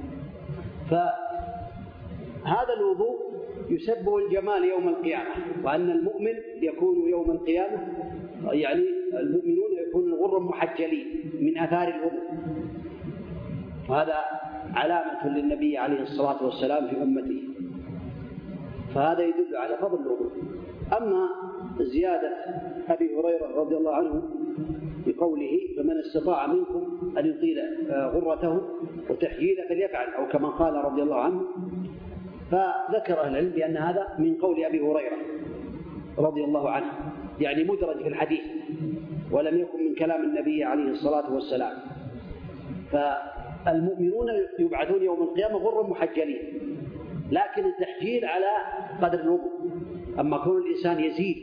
فهذا الوضوء يسبب الجمال يوم القيامة، وأن المؤمن يكون يوم القيامة يعني المؤمنون يكونون غرا محجلين من آثار الوضوء. وهذا علامة للنبي عليه الصلاة والسلام في أمته، فهذا يدل على فضل الوضوء. أما زيادة أبي هريرة رضي الله عنه بقوله فمن استطاع منكم أن يطيل غرته وتحجيله فليفعل، أو كما قال رضي الله عنه، فذكر أهل العلم بأن هذا من قول أبي هريرة رضي الله عنه، يعني مدرج في الحديث ولم يكن من كلام النبي عليه الصلاة والسلام. فالمؤمنون يبعثون يوم القيامة غرا محجلين، لكن التحجيل على قدر الوضوء. أما كون الإنسان يزيد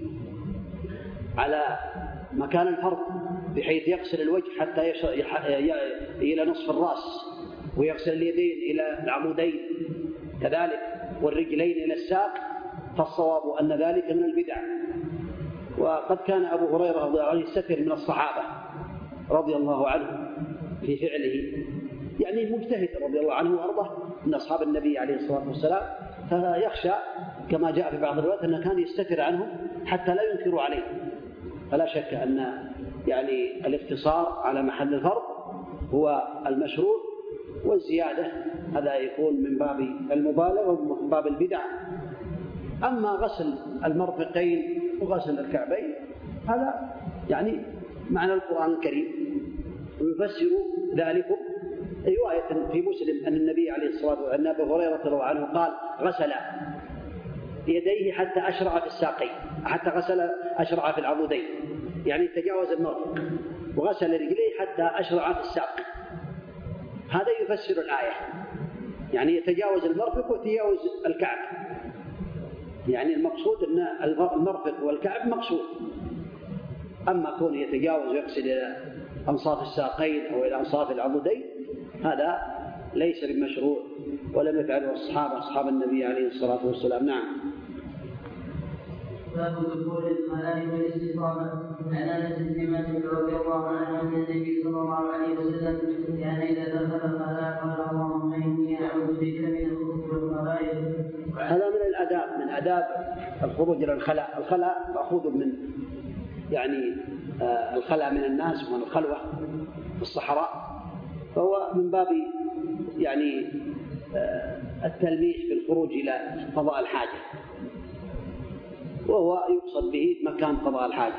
على مكان الفرض بحيث يغسل الوجه حتى إلى نصف الرأس، ويغسل اليدين إلى العمودين كذلك، والرجلين إلى الساق، فالصواب أن ذلك من البدع. وقد كان أبو هريرة رضي الله عنه يستتر من الصحابة رضي الله عنه في فعله، يعني مجتهد رضي الله عنه وأرضاه من أصحاب النبي عليه الصلاة والسلام، فيخشى كما جاء في بعض الروايات أنه كان يستتر عنهم حتى لا ينكروا عليه. فلا شك أن يعني الاقتصار على محل الفرض هو المشروع، والزيادة هذا يكون من باب المبالغة ومن باب البدع. أما غسل المرفقين وغسل الكعبين هذا يعني معنى القرآن الكريم، ويفسر ذلك رواية في مسلم أن النبي عليه الصلاة والسلام أن أبا هريرة رضي الله عنه قال: غسل يديه حتى أشرع في الساقين، حتى غسل أشرع في العضدين، يعني تجاوز المرفق، وغسل رجليه حتى أشرع في الساق. هذا يفسر الآية، يعني يتجاوز المرفق ويتجاوز الكعب، يعني المقصود أن المرفق والكعب مقصود. أما كونه يتجاوز ويغسل إلى أنصاف الساقين أو إلى أنصاف العضدين هذا ليس بمشروع، ولم يفعله أصحاب النبي عليه الصلاة والسلام. نعم. باب دخول الخلاء والاستقامة. عن انس بن مالك رضي الله عنه ان النبي صلى الله عليه وسلم كان اذا دخل الخلاء قال: اللهم اني اعوذ بك من الخبث والخبائث. هذا من الاداب، من اداب الخروج الى الخلاء. الخلاء ماخوذ من يعني الخلاء من الناس ومن الخلوه في الصحراء، فهو من باب يعني التلميح بالخروج الى قضاء الحاجه، وهو يقصد به مكان قضاء الحاجة.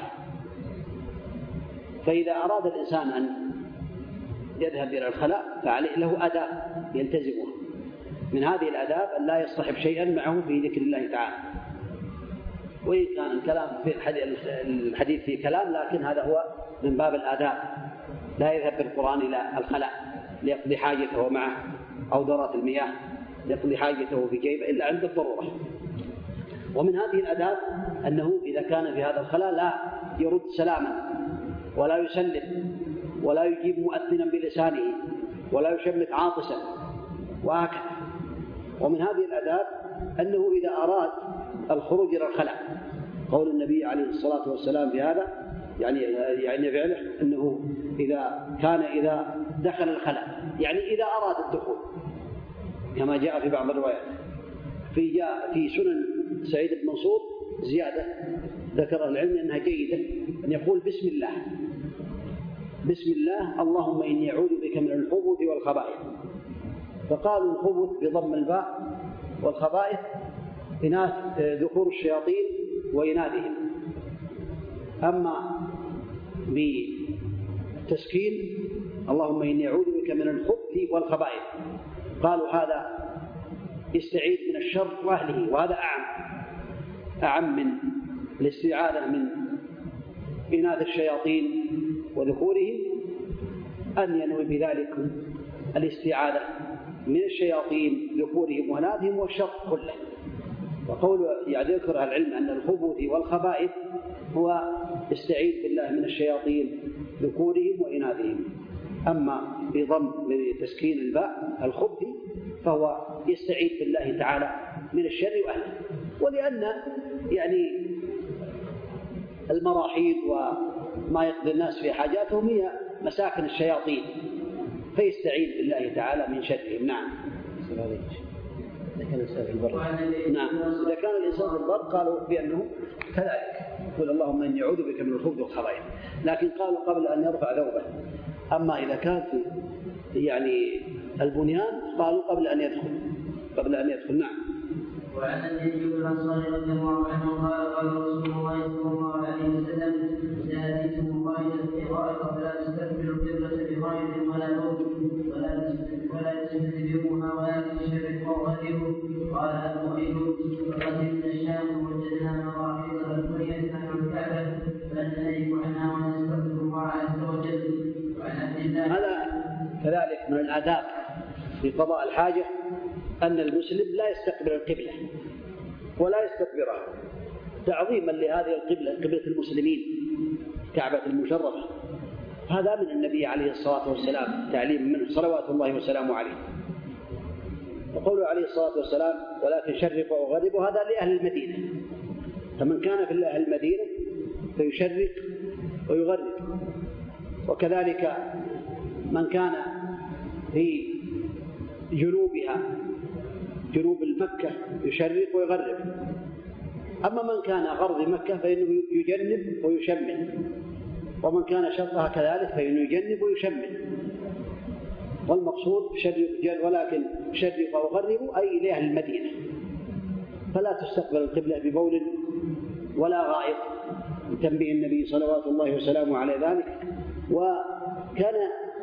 فإذا أراد الإنسان أن يذهب إلى الخلاء فعليه له آداب يلتزمها. من هذه الآداب أن لا يصطحب شيئا معه في ذكر الله تعالى، وإن كان الكلام في الحديث فيه كلام، لكن هذا هو من باب الآداب. لا يذهب بالقرآن إلى الخلاء ليقضي حاجته معه، أو دورات المياه ليقضي حاجته في جيبه إلا عند الضرورة. ومن هذه الآداب أنه إذا كان في هذا الخلاء لا يرد سلاما، ولا يسلم، ولا يجيب مؤذنا بلسانه، ولا يشمت عاطسا، وهكذا. ومن هذه الآداب أنه إذا أراد الخروج إلى الخلاء، قول النبي عليه الصلاة والسلام في هذا يعني فعله أنه إذا دخل الخلاء، يعني إذا أراد الدخول، كما جاء في بعض الروايات. في سنن سعيد بن منصور زيادة ذكر العلم أنها جيدة، أن يقول: بسم الله، بسم الله، اللهم إني أعوذ بك من الخبث والخبائث. فقالوا الخبث بضم الباء، والخبائث إناث ذكور الشياطين وإناثهم. أما بالتسكين اللهم إني أعوذ بك من الخبث والخبائث، قالوا هذا يستعيذ من الشر وأهله، وهذا أعم من الاستعاذة من إناث الشياطين وذكورهم، أن ينوي بذلك الاستعاذة من الشياطين ذكورهم وإناثهم والشر كله. وقول يذكر العلم أن الخبث والخبائث هو استعيذ بالله من الشياطين ذكورهم وإناثهم. أما بضم تسكين الباء الخبث فهو يستعيذ بالله تعالى من الشر وأهله. ولأن يعني المراحيض وما يقضي الناس في حاجاتهم هي مساكن الشياطين، فيستعيذ بالله تعالى من شرهم. نعم. إذا كان الإنسان في البر، نعم، إذا كان الإنسان في البر قالوا بأنه كذلك، يقول اللهم إني أعوذ بك من الخبث والخبائث، لكن قالوا قبل أن يرفع ثوبه. أما إذا كان في يعني البنيان قالوا قبل أن يدخل. نعم. وعن أبي الأنصاري رضي الله عنه قال: قال رسول الله صلى الله عليه وسلم: إذا أتيتم قائدا بغائط فلا تستقبلوا القبلة بغائط ولا بول ولا تستدبروها ولكن شرقوا وغربوا. قال أبو أيوب: فقدمنا الشام ووجدنا مراحيض بنيت نحو الكعبة فننهيك عنها ونستغفر الله عز وجل. وعن عبد الله. هذا كذلك من الآداب في قضاء الحاجة أن المسلم لا يستقبل القبلة ولا يستكبرها تعظيما لهذه القبلة، قبلة المسلمين كعبة المشرفة. هذا من النبي عليه الصلاة والسلام، تعليم منه صلوات الله وسلامه عليه. وقوله عليه الصلاة والسلام ولكن شرق وغرب، هذا لأهل المدينة، فمن كان في أهل المدينة فيشرق ويغرب، وكذلك من كان في جنوبها جنوب مكة يشرق ويغرب. أما من كان غرب مكة فإنه يجنب ويشمل، ومن كان شرقها كذلك فإنه يجنب ويشمل. والمقصود ولكن شرق وغرب أي لأهل المدينة، فلا تستقبل القبلة ببول ولا غائط، تنبيه النبي صلوات الله وسلامه على ذلك. وكان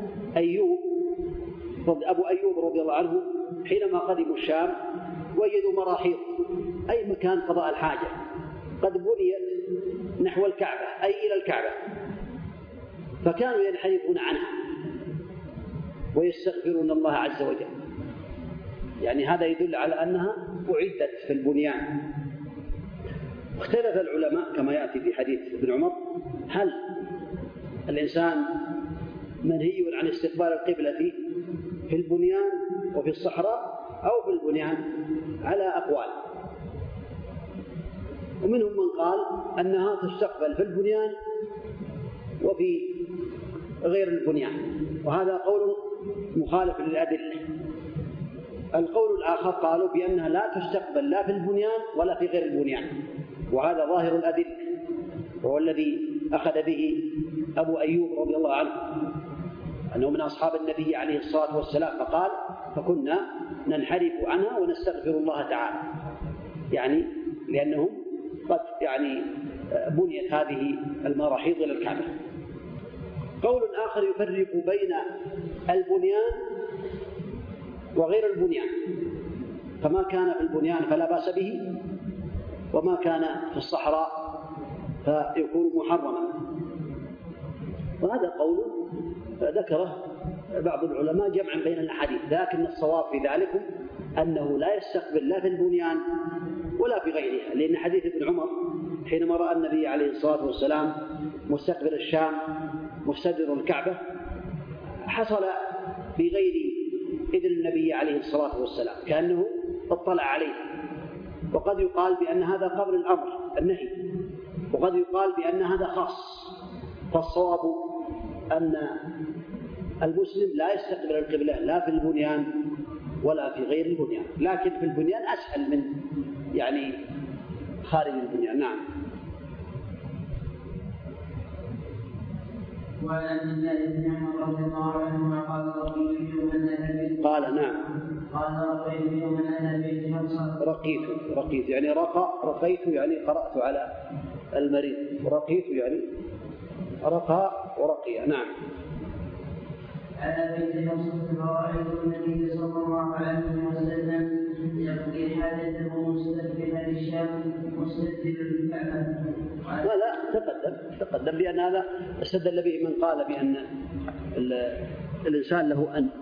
أبو أيوب رضي الله عنه حينما قدموا الشام وجدوا مراحيض أي مكان قضاء الحاجة قد بنيت نحو الكعبة أي إلى الكعبة، فكانوا ينحرفون عنها ويستغفرون الله عز وجل. يعني هذا يدل على أنها أعدت في البنيان. اختلف العلماء كما يأتي في حديث ابن عمر، هل الإنسان منهي عن استقبال القبلة في البنيان وفي الصحراء أو في البنيان؟ على أقوال، ومنهم من قال أنها تستقبل في البنيان وفي غير البنيان، وهذا قول مخالف للأدلة. القول الآخر قالوا بأنها لا تستقبل لا في البنيان ولا في غير البنيان، وهذا ظاهر الأدلة، وهو الذي أخذ به أبو أيوب رضي الله عنه، أنه من أصحاب النبي عليه الصلاة والسلام، فقال فكنا ننحرف عنها ونستغفر الله تعالى، يعني لأنهم قد بنيت هذه المراحيض إلى الكعبة. قول آخر يفرق بين البنيان وغير البنيان، فما كان في البنيان فلا بأس به، وما كان في الصحراء فيكون محرما. وهذا قول ذكره بعض العلماء جمعا بين الأحاديث، لكن الصواب في ذلك أنه لا يستقبل لا في البنيان ولا في غيرها، لأن حديث ابن عمر حينما رأى النبي عليه الصلاة والسلام مستقبل الشام مستدبر الكعبة حصل بغير إذن النبي عليه الصلاة والسلام، كأنه اطلع عليه. وقد يقال بأن هذا قبل الأمر النهي، وقد يقال بأن هذا خاص. فالصواب أن المسلم لا يستقبل القبلة لا في البنيان ولا في غير البنيان، لكن في البنيان أسهل من خارج البنيان. نعم. وعن عبد الله بن عمر رضي الله عنهما قال رقيت يوم النبي قال نعم قال رقيت يوم النبي رقيت يعني رقيت يعني قرأت على المريض، رقيت يعني رقى ورقي. نعم. على بيت حفصة فرأيت النبي صلى الله عليه وسلم يقضي حاجته مستقبلا الشام مستدبر الكعبة. لا تقدم بأن هذا استدل به من قال بأن الإنسان له أن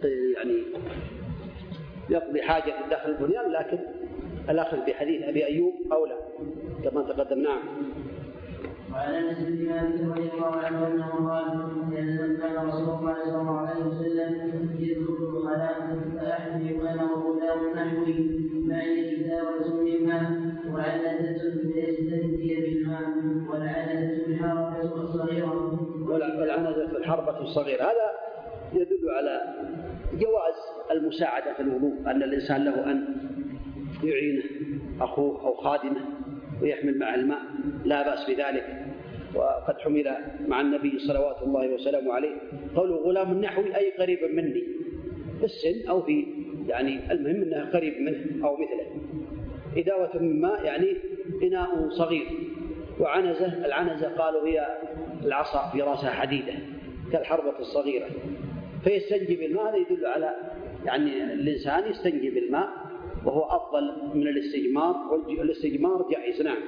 يقضي حاجة داخل البنيان، لكن الأخذ بحديث أبي أيوب أولى كما تقدم. نعم. وعن انس بن مالك رضي الله عنه انه قال كان رسول الله صلى الله عليه وسلم يدخل الخلاء فاحمي وانا وغلام نحوي معي كتابه من ماء وعنزه فيستهدي بالماء والعنزه الحربه الصغيره. والعنزه الحربه الصغيره هذا يدل على جواز المساعده في الوضوء، ان الانسان له ان يعينه اخوه او خادمه ويحمل معه الماء، لا بأس بذلك. وقد حمل مع النبي صلوات الله وسلامه عليه قوله غلام نحوي أي قريب مني في السن أو في المهم أنه قريب منه أو مثله. إداوة من ماء إناء صغير. وعنزة العنزة قالوا هي العصا في رأسها حديدة كالحربة الصغيرة، فيستنجي بالماء. هذا يدل على الإنسان يستنجي بالماء وهو أفضل من الاستجمار، والاستجمار جائز. نعم.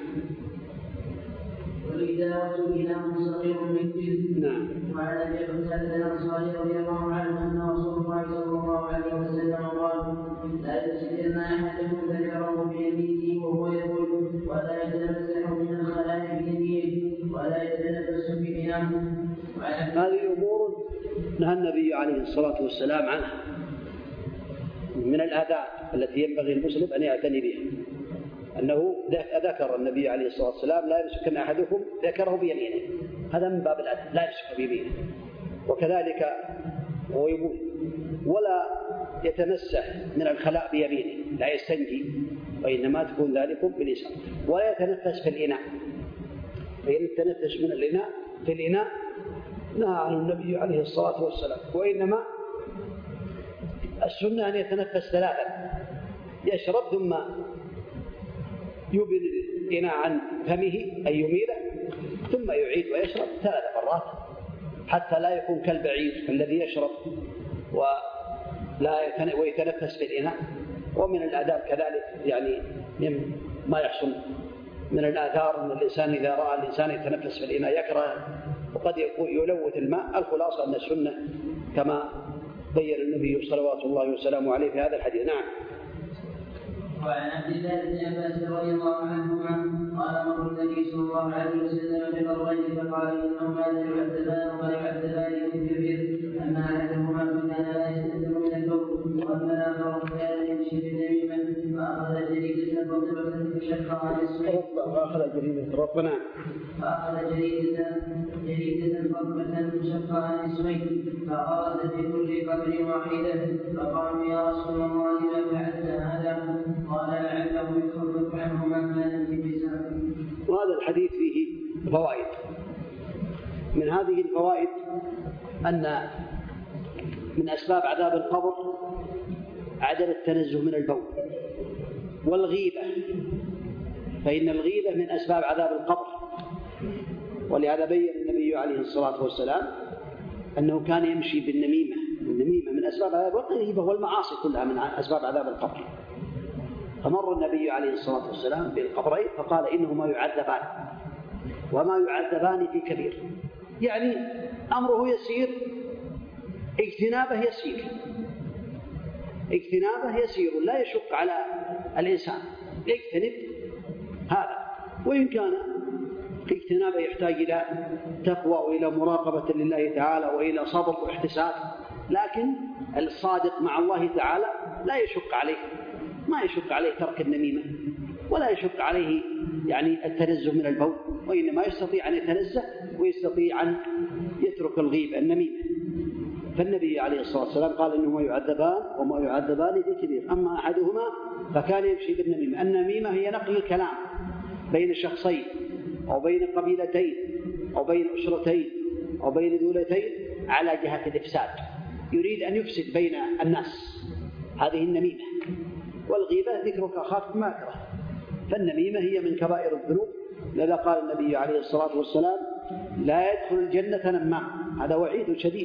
والإداوة إناء صغير من جلد. نعم. وعن أبي قتادة الأنصاري رضي الله عنه أن رسول الله صلى الله عليه وسلم قال لا يسجدن أحدكم ذكره بيمينه وهو يقول ولا يتمسح من الخلاء بيمينه ولا يتنفس بها. هذه أمور نهى النبي عليه الصلاة والسلام عنها من الآداب التي ينبغي المسلم أن يعتني بها، أنه ذكر النبي عليه الصلاة والسلام لا يمسكن أحدكم ذكره بيمينه، هذا من باب الأدب، لا يمسك بيمينه. وكذلك هو يقول ولا يتمسح من الخلاء بيمينه، لا يستنجي، وإنما تكون ذلك باليسار. ولا يتنفس في الإناء، فإن التنفس من الإناء في الإناء نهى عنه النبي عليه الصلاة والسلام، وإنما السنة أن يتنفس ثلاثا، يشرب ثم يبعد الإناء عن فمه أي يميله ثم يعيد ويشرب 3 مرات حتى لا يكون كالبعير الذي يشرب ويتنفس في الإناء. ومن الآداب كذلك يعني ما يحصل من الآثار أن الإنسان إذا رأى الإنسان يتنفس في الإناء يكره وقد يلوث الماء. الخلاصة أن السنة كما بين النبي صلوات الله وسلامه عليه في هذا الحديث. نعم. وعن عبد الله بن عباس رضي الله عنهما قال مر النبي صلى الله عليه وسلم بقبرين فقال انهما لا يعذبان ولا يعذبان في الكبير، اما احدهما كان لا يستتر من البول واما الاخر كان يمشي بالنميمه فاخذ جريده رطبه فشقها عن السويد فاخذ جريده رطبه فشقها عن السويد فأراد في كل قبر واحده فقالوا يا رسول الله ما فعلت هذا؟ قال لعله يخفف عنه ما كان في لسانه. وهذا الحديث فيه فوائد. من هذه الفوائد أن من أسباب عذاب القبر عدم التنزه من البول والغيبة، فإن الغيبة من أسباب عذاب القبر. ولهذا بين النبي عليه الصلاة والسلام أنه كان يمشي بالنميمة، النميمة من أسباب عذاب الغيبة والمعاصي كلها من أسباب عذاب القبر. فمر النبي عليه الصلاة والسلام بالقبرين فقال إنهما يعذبان وما يعذبان في كبير، يعني أمره يسير، اجتنابه يسير لا يشق على الإنسان، يجتنب هذا. وإن كان اجتنابه يحتاج إلى تقوى وإلى مراقبة لله تعالى وإلى صبر واحتساب، لكن الصادق مع الله تعالى لا يشق عليه، ما يشق عليه ترك النميمة ولا يشق عليه يعني التنزه من البول، وإنما يستطيع أن يتنزه ويستطيع أن يترك الغيبة النميمة. فالنبي عليه الصلاة والسلام قال إنهما يعذبان وما يعذبان في كبير، أما أحدهما فكان يمشي بالنميمة. النميمة هي نقل الكلام بين شخصين أو بين قبيلتين أو بين أسرتين أو بين دولتين على جهة الإفساد، يريد أن يفسد بين الناس، هذه النميمة. والغيبة ذكرك أخاك بما يكره، فالنميمة هي من كبائر الذنوب. لذا قال النبي عليه الصلاة والسلام لا يدخل الجنة نمام، هذا وعيد شديد.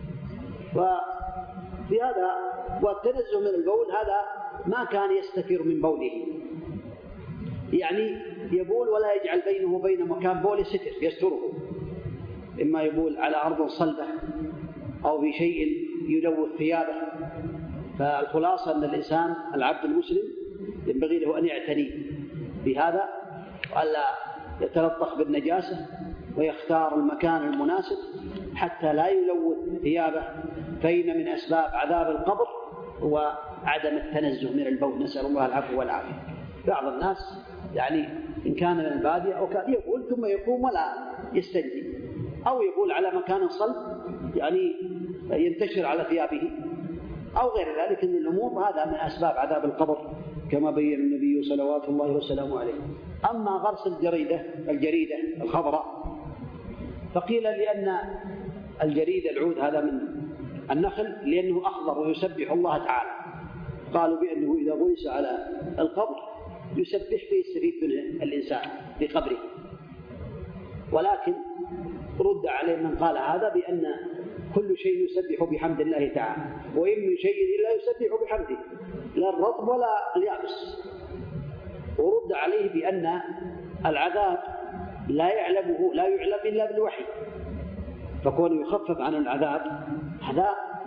وفي هذا والتنزه من البول هذا ما كان يستتر من بوله، يعني يبول ولا يجعل بينه وبين مكان بوله ستر يستره، إما يبول على أرض صلبة أو بشيء يلوث ثيابه. فالخلاصة أن الإنسان العبد المسلم ينبغي له أن يعتني بهذا وألا يتلطخ بالنجاسة ويختار المكان المناسب حتى لا يلوث ثيابه. فإن من أسباب عذاب القبر هو عدم التنزه من البول، نسأل الله العفو والعافية. بعض الناس يعني إن كان من البادية أو كان يبول ثم يقوم ولا يستنجي، أو يبول على مكان صلب يعني ينتشر على ثيابه أو غير ذلك من الأمور، هذا من أسباب عذاب القبر كما بين النبي صلوات الله وسلامه عليه. أما غرس الجريدة الخضراء فقيل لأن الجريدة العود هذا من النخل لأنه أخضر ويسبح الله تعالى، قالوا بأنه إذا غرس على القبر يسبح فيستفيد منه الإنسان بقبره. ولكن رد عليه من قال هذا بأن كل شيء يسبح بحمد الله تعالى، وإن من شيء إلا يسبح بحمده، لا الرطب ولا اليابس. ورد عليه بأن العذاب لا يعلم إلا بالوحي، فكون يخفف عن العذاب هذا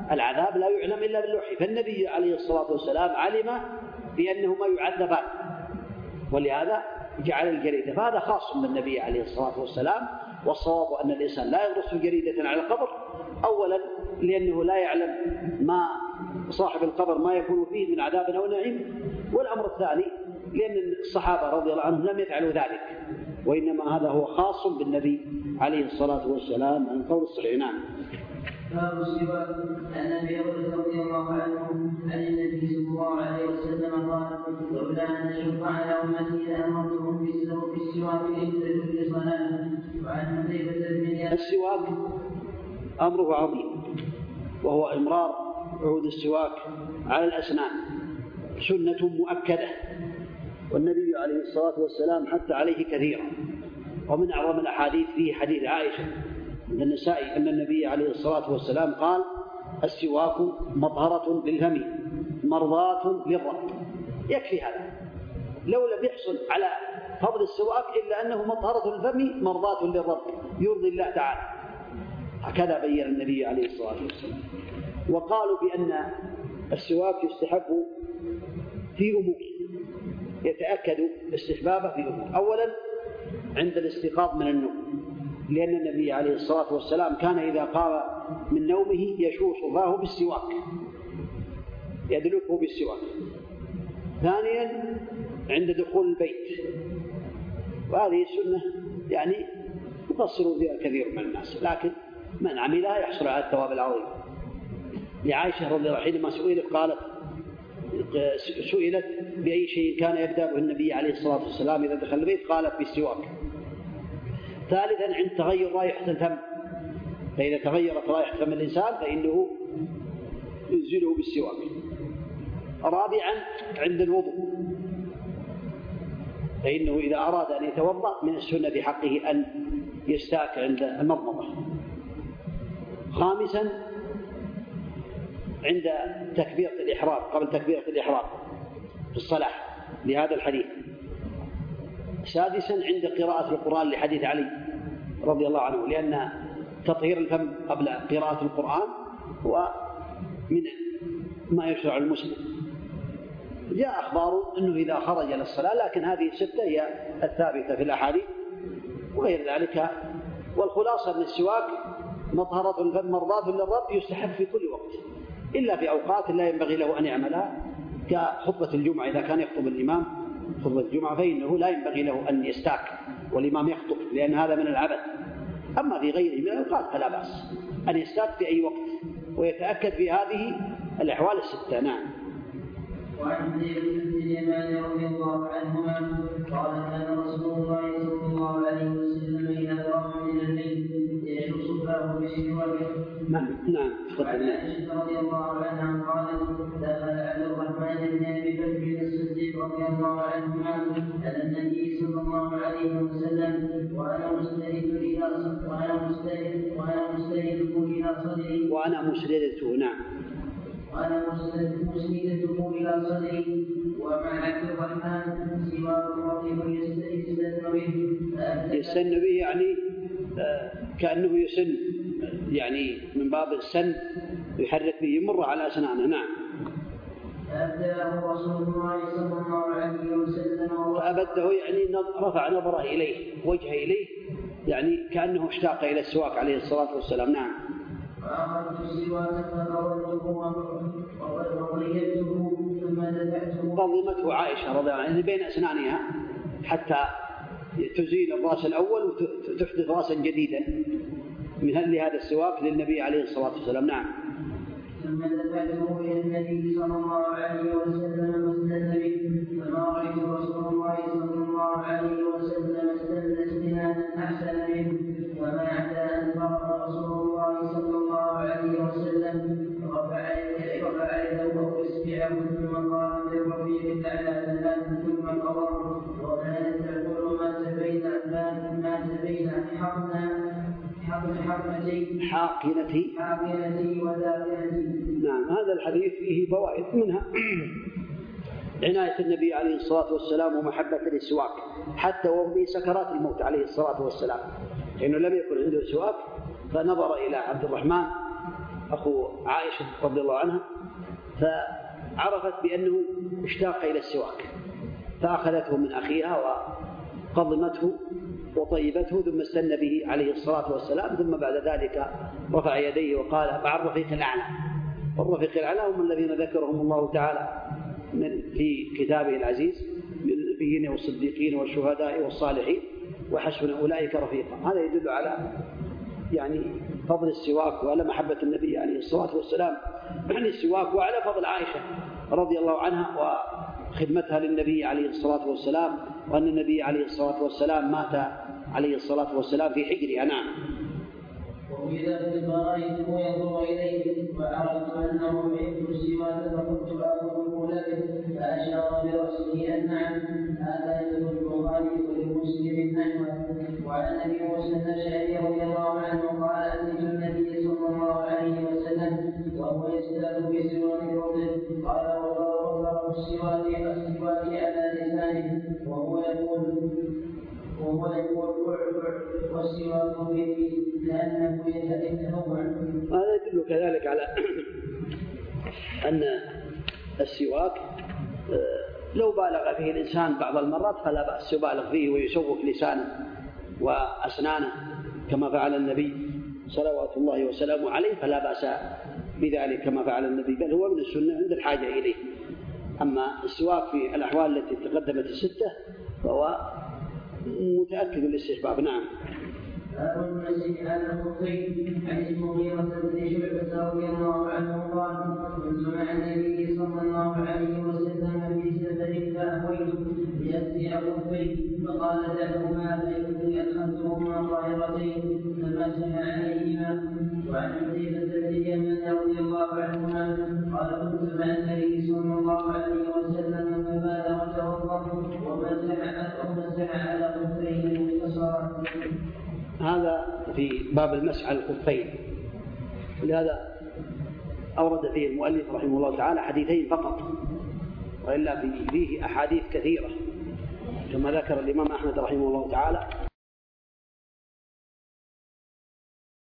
العذاب لا يعلم إلا بالوحي، فالنبي عليه الصلاة والسلام علم بأنهما يعذبان ولهذا جعل الجريدة، فهذا خاص بالنبي عليه الصلاة والسلام. والصواب أن الإنسان لا يغرس جريدة على القبر، أولا لأنه لا يعلم ما صاحب القبر ما يكون فيه من عذاب أو نعيم، والأمر الثاني لأن الصحابة رضي الله عنهم لم يفعلوا ذلك، وإنما هذا هو خاص بالنبي عليه الصلاة والسلام عن قول الصحيح. نعم. باب السواك. عن ابي هريره رضي الله عنه عن النبي صلى الله عليه وسلم قال: لولا ان اشق على امتي لامرتهم بالسواك عند كل صلاه. وعن حذيفه بن السواك امره عظيم، وهو امرار عود السواك على الاسنان سنه مؤكده، والنبي عليه الصلاه والسلام حث عليه كثيرا. ومن اعظم الاحاديث فيه حديث عائشه عند النسائي أن النبي عليه الصلاة والسلام قال: السواك مطهرة للفم مرضاة للرب. يكفي هذا، لو لم يحصل على فضل السواك إلا أنه مطهرة للفم مرضاة للرب يرضي الله تعالى. هكذا بين النبي عليه الصلاة والسلام. وقالوا بأن السواك يستحب في أمور، يتأكد استحبابه في أمور. أولا عند الاستيقاظ من النوم، لأن النبي عليه الصلاة والسلام كان إذا قام من نومه يشوص فاه بالسواك، يدلكه بالسواك. ثانيا عند دخول البيت، وهذه السنة يعني يقصر فيها كثير من الناس، لكن من عملها يحصل على الثواب العظيم. لعائشة رضي الله عنها حينما سئلت بأي شيء كان يبدأ به النبي عليه الصلاة والسلام إذا دخل البيت، قالت بالسواك. ثالثا عند تغير رائحة الفم، فإذا تغيرت رائحة فم الإنسان فإنه ينزله بالسواك. رابعا عند الوضوء، فإنه إذا أراد أن يتوضأ من السنة بحقه أن يستاك عند المضمضة. خامسا عند تكبيرة الإحرام، قبل تكبيرة الإحرام في الصلاة لهذا الحديث. سادسا عند قراءة القرآن لحديث علي رضي الله عنه، لأن تطهير الفم قبل قراءة القرآن هو من ما يشرع المسلم. جاء أخبار أنه إذا خرج للصلاة، لكن هذه الستة هي الثابتة في الأحاديث وغير ذلك. والخلاصة أن السواك مطهرة الفم مرضاة للرب، يستحب في كل وقت إلا في أوقات لا ينبغي له أن يعملها، كخطبة الجمعة. إذا كان يخطب الإمام خطبة الجمعة فإنه لا ينبغي له أن يستاك والإمام يخطب، لأن هذا من العبث. أما في غيره من الأوقات فلا بأس أن يستاك في أي وقت ويتأكد في هذه الأحوال الستة. نعم. وعن حذيفة بن اليمان رضي الله عنهما قال: كان رسول الله صلى الله عليه وسلم إذا قام من الليل يشق فاه بالسواك. نعم. وعن عائشة رضي الله عنها قالت: دخل عبد الرحمن بن أبي بكر الصديق رضي الله عنهما على النبي صلى الله عليه وسلم وأنا مسندته إلى صدري. وأنا مسندته. نعم. وأنا مسندته إلى صدري ومع عبد الرحمن سواه رجل يستن به يعني كأنه يسن، يعني من باب السن يحرك به، يمر على أسنانه. نعم. فأبدأه رسول الله صلى الله عليه وسلم، فأبده يعني رفع نظره إليه، وجهه إليه، يعني كأنه اشتاق إلى السواك عليه الصلاة والسلام. نعم. فأخذت السواك فقررته وطيبته ثم دفعته. ضمته عائشة رضي الله عنها بين أسنانها حتى تزيل الرأس الأول وتحدث رأسا جديدا من هذا السواك للنبي عليه الصلاة والسلام. نعم. ثم دفعته إلى النبي صلى الله عليه وسلم واستنى به، فما رأيت رسول الله صلى الله عليه وسلم استنى استنانا أحسن منه. وما عدا أن فرغ رسول الله صلى الله عليه وسلم رفع يده وإصبعه ثم قال للرفيق الأعلى ثلاثا ثم قرأ: وكانت تقول ما تبين حاقنتي وذاكرتي. نعم. هذا الحديث فيه فوائد، منها عناية النبي عليه الصلاة والسلام ومحبة للسواك حتى وفي سكرات الموت عليه الصلاة والسلام، لأنه لم يكن عنده سواك، فنظر إلى عبد الرحمن أخو عائشة رضي الله عنها، فعرفت بأنه اشتاق إلى السواك فأخذته من أخيها وقضمته وطيبته ثم استنى به عليه الصلاة والسلام، ثم بعد ذلك رفع يديه وقال مع الرفيق الأعلى. والرفيق الأعلى هم الذين ذكرهم الله تعالى في كتابه العزيز من النبيين والصديقين والشهداء والصالحين وحسن أولئك رفيقا. هذا يدل على يعني فضل السواك وعلى محبة النبي عليه الصلاة والسلام عن السواك، وعلى فضل عائشة رضي الله عنها وخدمتها للنبي عليه الصلاة والسلام، وأن النبي عليه الصلاة والسلام مات عليه الصلاة والسلام في حجرها. نعم. وإذا رأيته ينظر إليه وعرفت أنه يحب السواك فقلت أخذه لك، فأشار برأسه أن نعم. هذا يدل البخاري ولمسلم أحمد. وعن أبي موسى الأشعري رضي الله عنه قال أتيت النبي صلى الله عليه وسلم وهو يزداد بسواك رجل، قال وضرب السواك على لسانه وهو يقول والسواك به لأنه يتنوع. هذا يدل كذلك على أن السواك لو بالغ فيه الإنسان بعض المرات فلا بأس يبالغ فيه ويسوق لسانه وأسنانه كما فعل النبي صلوات الله وسلامه عليه، فلا بأس بذلك كما فعل النبي، بل هو من السنة عند الحاجة إليه. أما السواك في الأحوال التي تقدمت الستة فهو متأكد الاستحباب. نعم. باب المسجد على الخفين. عن المغيرة بن شعبة رضي الله عنه قال كنت مع النبي صلى الله عليه وسلم في سفر فأهويت ليأتي خفين فقال دعهما فإني أدخلتهما طاهرتين فمسح عليهما. وعن حذيفة بن اليمان رضي الله عنهما قال كنت مع النبي صلى الله عليه وسلم فبال وتوضأ ومسح على خفين مختصرا. هذا في باب المسح على الخفين، ولهذا أورد فيه المؤلف رحمه الله تعالى حديثين فقط، وإلا فيه أحاديث كثيرة كما ذكر الإمام أحمد رحمه الله تعالى